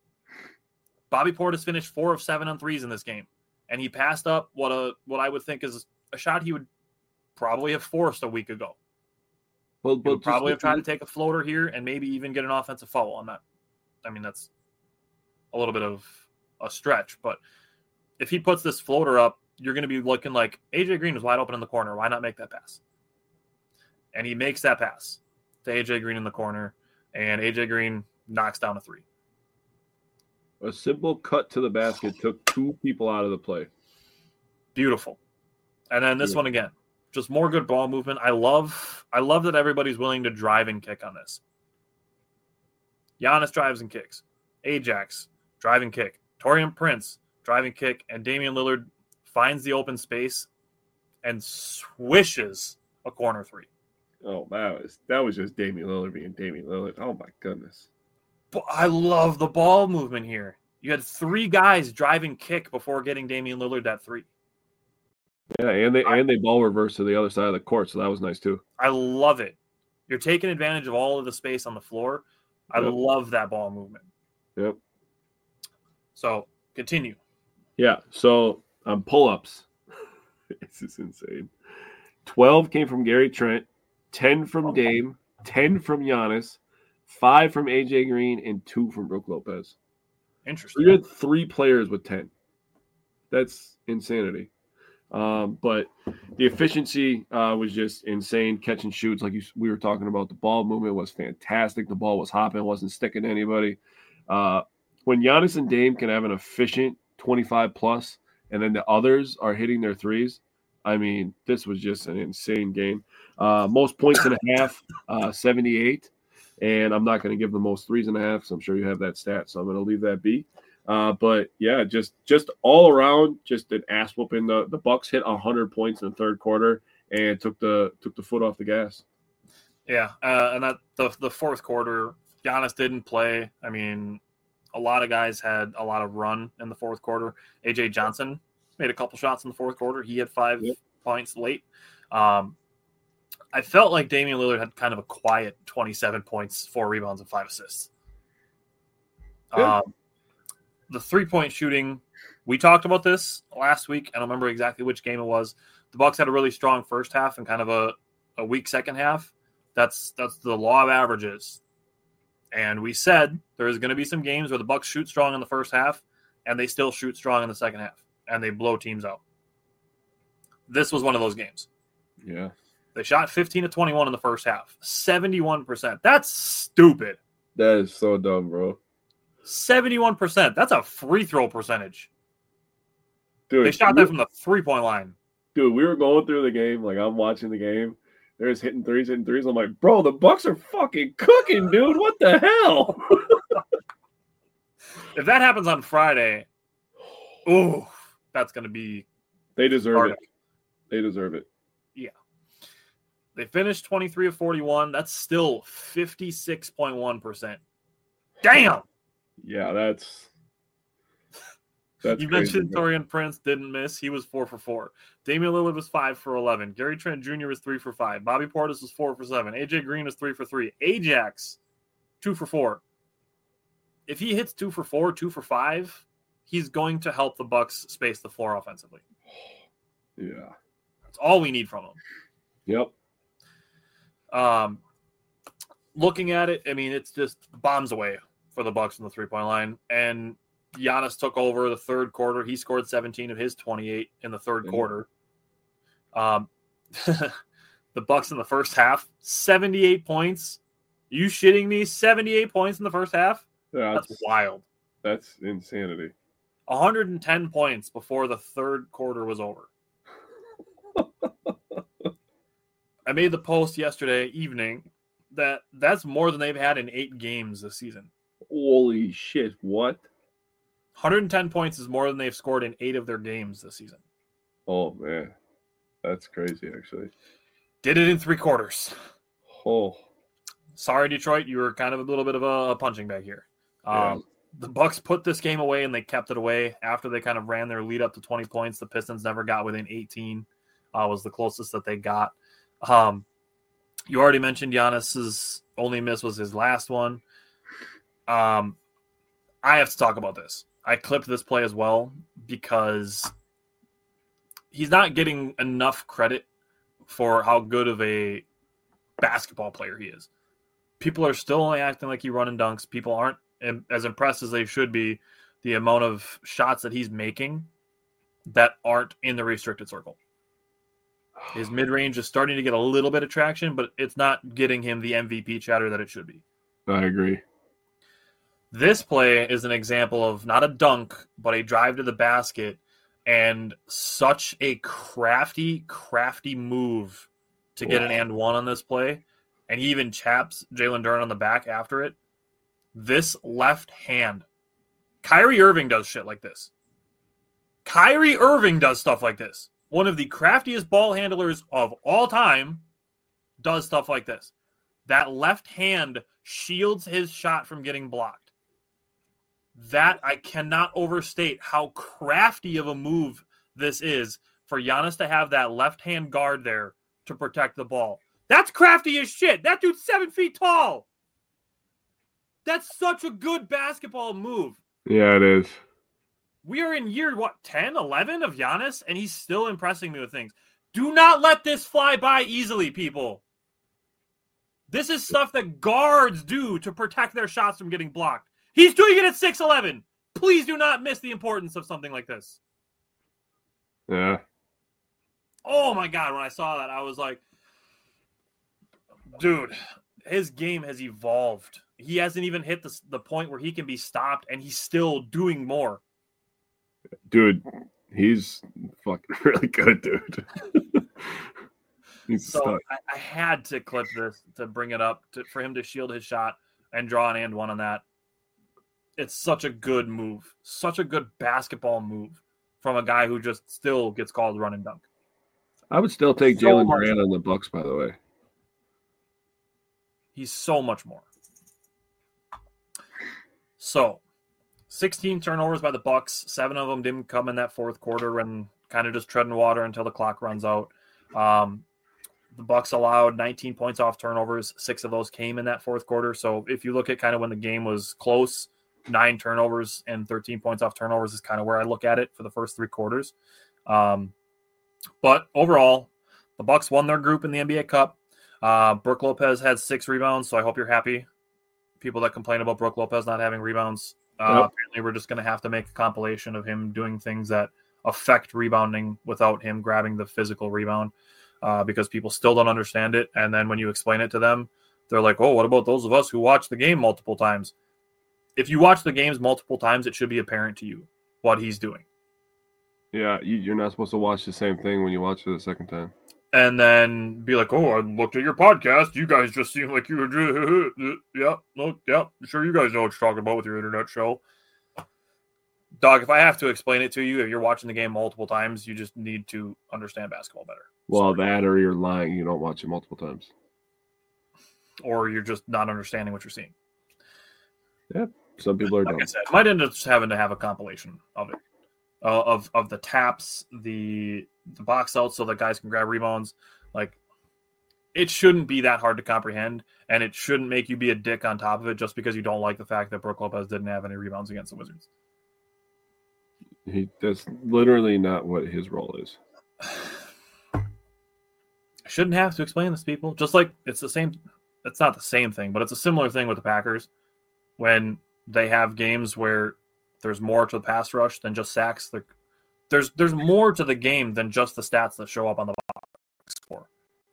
Bobby Portis finished four of seven on threes in this game, and he passed up what a what I would think is a shot he would probably have forced a week ago. Well, He but would probably have just- tried to take a floater here and maybe even get an offensive foul. I'm not. I mean, that's a little bit of a stretch, but if he puts this floater up, you're going to be looking like A J Green was wide open in the corner. Why not make that pass? And he makes that pass to A J Green in the corner, and A J Green knocks down a three. A simple cut to the basket took two people out of the play. Beautiful. And then this Yeah. one again, just more good ball movement. I love, I love that everybody's willing to drive and kick on this. Giannis drives and kicks. Ajax, drive and kick. Taurean Prince, drive and kick. And Damian Lillard finds the open space and swishes a corner three. Oh, that was that was just Damian Lillard being Damian Lillard. Oh my goodness. But I love the ball movement here. You had three guys drive and kick before getting Damian Lillard that three. Yeah, and they and they ball reverse to the other side of the court, so that was nice too. I love it. You're taking advantage of all of the space on the floor. I Yep. love that ball movement. Yep. So continue. Yeah. So on pull-ups, this is insane. Twelve came from Gary Trent, ten from Dame, ten from Giannis, five from A J Green, and two from Brook Lopez. So Interesting. you had three players with ten. That's insanity. Um, but the efficiency uh, was just insane. Catch and shoots, like you, we were talking about, the ball movement was fantastic. The ball was hopping, wasn't sticking to anybody. Uh, when Giannis and Dame can have an efficient twenty-five plus, and then the others are hitting their threes. I mean, this was just an insane game. Uh, most points and a half, uh, seventy-eight. And I'm not going to give the most threes and a half, so I'm sure you have that stat, so I'm going to leave that be. Uh, but, yeah, just just all around, just an ass whooping. The, the Bucks hit one hundred points in the third quarter and took the took the foot off the gas. Yeah, uh, and that the, the fourth quarter, Giannis didn't play. I mean, a lot of guys had a lot of run in the fourth quarter. A J Johnson made a couple shots in the fourth quarter. He had five yep. points late. Um I felt like Damian Lillard had kind of a quiet twenty-seven points, four rebounds, and five assists. Um, the three-point shooting, we talked about this last week. I don't remember exactly which game it was. The Bucks had a really strong first half and kind of a, a weak second half. That's that's the law of averages. And we said there's going to be some games where the Bucks shoot strong in the first half and they still shoot strong in the second half, and they blow teams out. This was one of those games. Yeah. They shot fifteen to twenty-one in the first half. seventy-one percent. That's stupid. That is so dumb, bro. seventy-one percent. That's a free throw percentage. Dude, they shot that from the three-point line. Dude, we were going through the game. Like, I'm watching the game. They're just hitting threes, hitting threes. I'm like, bro, the Bucks are fucking cooking, dude. What the hell? If that happens on Friday, ooh, that's going to be They deserve hard. it. They deserve it. Yeah. They finished twenty-three of forty-one. That's still fifty-six point one percent. Damn. Yeah, that's that's You crazy, mentioned man. Taurean Prince didn't miss. He was four for four. Damian Lillard was five for eleven. Gary Trent Junior was three for five. Bobby Portis was four for seven. A J Green was three for three. Ajax, two for four. If he hits two for four, two for five, he's going to help the Bucks space the floor offensively. Yeah. That's all we need from him. Yep. Um, looking at it, I mean, it's just bombs away for the Bucks on the three-point line. And Giannis took over the third quarter. He scored seventeen of his twenty-eight in the third Yeah. quarter. Um, the Bucks in the first half, seventy-eight points. You shitting me? seventy-eight points in the first half? That's, That's wild. That's insanity. one hundred ten points before the third quarter was over. I made the post yesterday evening that that's more than they've had in eight games this season. Holy shit, what? one hundred ten points is more than they've scored in eight of their games this season. Oh, man. That's crazy, actually. Did it in three quarters. Oh. Sorry, Detroit, you were kind of a little bit of a punching bag here. Um, Yeah. The Bucks put this game away, and they kept it away after they kind of ran their lead up to twenty points. The Pistons never got within eighteen. Uh, was the closest that they got. Um, you already mentioned Giannis's only miss was his last one. Um, I have to talk about this. I clipped this play as well because he's not getting enough credit for how good of a basketball player he is. People are still only acting like he run and dunks. People aren't as impressed as they should be the amount of shots that he's making that aren't in the restricted circle. His mid-range is starting to get a little bit of traction, but it's not getting him the M V P chatter that it should be. I agree. This play is an example of not a dunk, but a drive to the basket and such a crafty, crafty move to get an and one on this play. And he even chaps Jalen Duren on the back after it. This left hand. Kyrie Irving does shit like this. Kyrie Irving does stuff like this. One of the craftiest ball handlers of all time does stuff like this. That left hand shields his shot from getting blocked. That, I cannot overstate how crafty of a move this is for Giannis to have that left-hand guard there to protect the ball. That's crafty as shit. That dude's seven feet tall. That's such a good basketball move. Yeah, it is. We are in year, what, ten, eleven of Giannis, and he's still impressing me with things. Do not let this fly by easily, people. This is stuff that guards do to protect their shots from getting blocked. He's doing it at six eleven. Please do not miss the importance of something like this. Yeah. Oh, my God. When I saw that, I was like, dude, his game has evolved. He hasn't even hit the, the point where he can be stopped, and he's still doing more. Dude, he's fucking really good, dude. he's so I, I had to clip this to bring it up to, for him to shield his shot and draw an and one on that. It's such a good move, such a good basketball move from a guy who just still gets called run and dunk. I would still take So Jalen much Duran on the Bucks, by the way. He's so much more. So, sixteen turnovers by the Bucks. Seven of them didn't come in that fourth quarter and kind of just treading water until the clock runs out. Um, the Bucks allowed nineteen points off turnovers. Six of those came in that fourth quarter. So, if you look at kind of when the game was close, nine turnovers and thirteen points off turnovers is kind of where I look at it for the first three quarters. Um, but overall, the Bucks won their group in the N B A Cup. Uh, Brook Lopez had six rebounds, so I hope you're happy. People that complain about Brook Lopez not having rebounds, uh, Yep. apparently we're just going to have to make a compilation of him doing things that affect rebounding without him grabbing the physical rebound, uh, because people still don't understand it. And then when you explain it to them, they're like, oh, what about those of us who watch the game multiple times? If you watch the games multiple times, it should be apparent to you what he's doing. Yeah, you, you're not supposed to watch the same thing when you watch it a second time. And then be like, oh, I looked at your podcast. You guys just seem like you were, yeah, look, yeah, sure, you guys know what you're talking about with your internet show. Dog, if I have to explain it to you, if you're watching the game multiple times, you just need to understand basketball better. Well, Sorry. that or you're lying. You don't watch it multiple times. Or you're just not understanding what you're seeing. Yep. Some people are like dumb. I said, might end up just having to have a compilation of it. Uh, of of the taps, the the box outs so that guys can grab rebounds. Like, it shouldn't be that hard to comprehend, and it shouldn't make you be a dick on top of it just because you don't like the fact that Brook Lopez didn't have any rebounds against the Wizards. He that's literally not what his role is. I shouldn't have to explain this to people. Just like it's the same, it's not the same thing, but it's a similar thing with the Packers when they have games where there's more to the pass rush than just sacks. There, there's there's more to the game than just the stats that show up on the box score.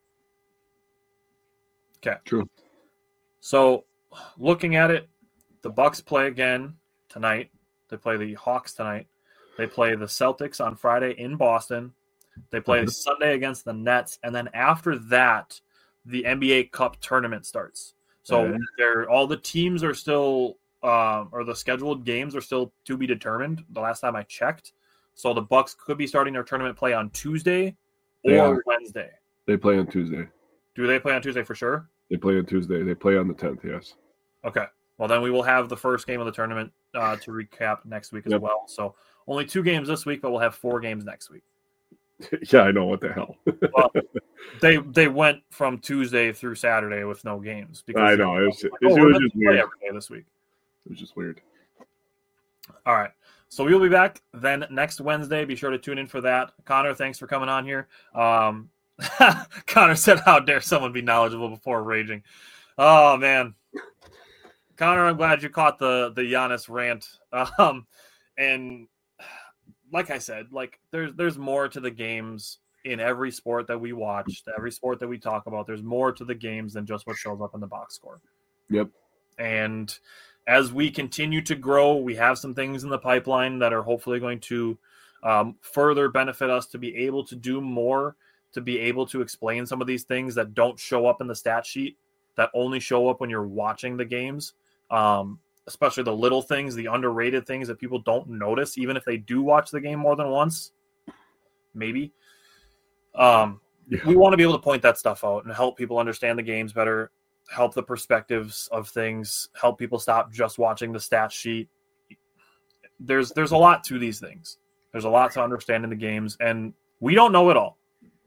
Okay. True. So, looking at it, the Bucks play again tonight. They play the Hawks tonight. They play the Celtics on Friday in Boston. They play mm-hmm. Sunday against the Nets, and then after that, the N B A Cup tournament starts. So, mm-hmm. they're all the teams are still. Um, or the scheduled games are still to be determined. The last time I checked, so the Bucks could be starting their tournament play on Tuesday or yeah. Wednesday. They play on Tuesday. Do they play on Tuesday for sure? They play on Tuesday. They play on the tenth. Yes. Okay. Well, then we will have the first game of the tournament uh, to recap next week as yep. well. So only two games this week, but we'll have four games next week. Yeah, I know. What the hell? Well, they they went from Tuesday through Saturday with no games. Because I know. It was, like, it was, oh, it was just weird. Every day this week. It was just weird. All right. So we'll be back then next Wednesday. Be sure to tune in for that. Connor, thanks for coming on here. Um, Connor said, how dare someone be knowledgeable before raging? Oh, man. Connor, I'm glad you caught the, the Giannis rant. Um, and like I said, like there's there's more to the games in every sport that we watch, every sport that we talk about. There's more to the games than just what shows up in the box score. Yep. And as we continue to grow, we have some things in the pipeline that are hopefully going to um, further benefit us to be able to do more, to be able to explain some of these things that don't show up in the stat sheet, that only show up when you're watching the games, um, especially the little things, the underrated things that people don't notice, even if they do watch the game more than once, maybe. Um, yeah. We want to be able to point that stuff out and help people understand the games better, help the perspectives of things, help people stop just watching the stat sheet. There's there's a lot to these things. There's a lot to understand in the games, and we don't know it all.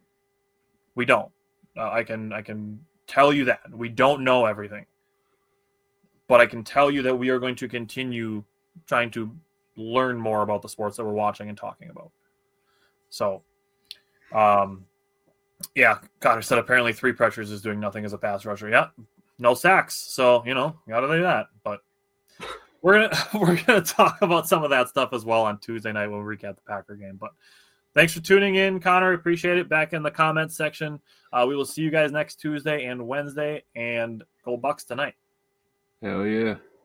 We don't. Uh, I can I can tell you that. We don't know everything. But I can tell you that we are going to continue trying to learn more about the sports that we're watching and talking about. So, um, yeah, Connor said apparently three pressures is doing nothing as a pass rusher. Yeah, no sacks. So, you know, gotta do that. But we're gonna we're gonna talk about some of that stuff as well on Tuesday night when we recap the Packer game. But thanks for tuning in, Connor. Appreciate it. Back in the comments section. Uh, we will see you guys next Tuesday and Wednesday, and go Bucks tonight. Hell yeah.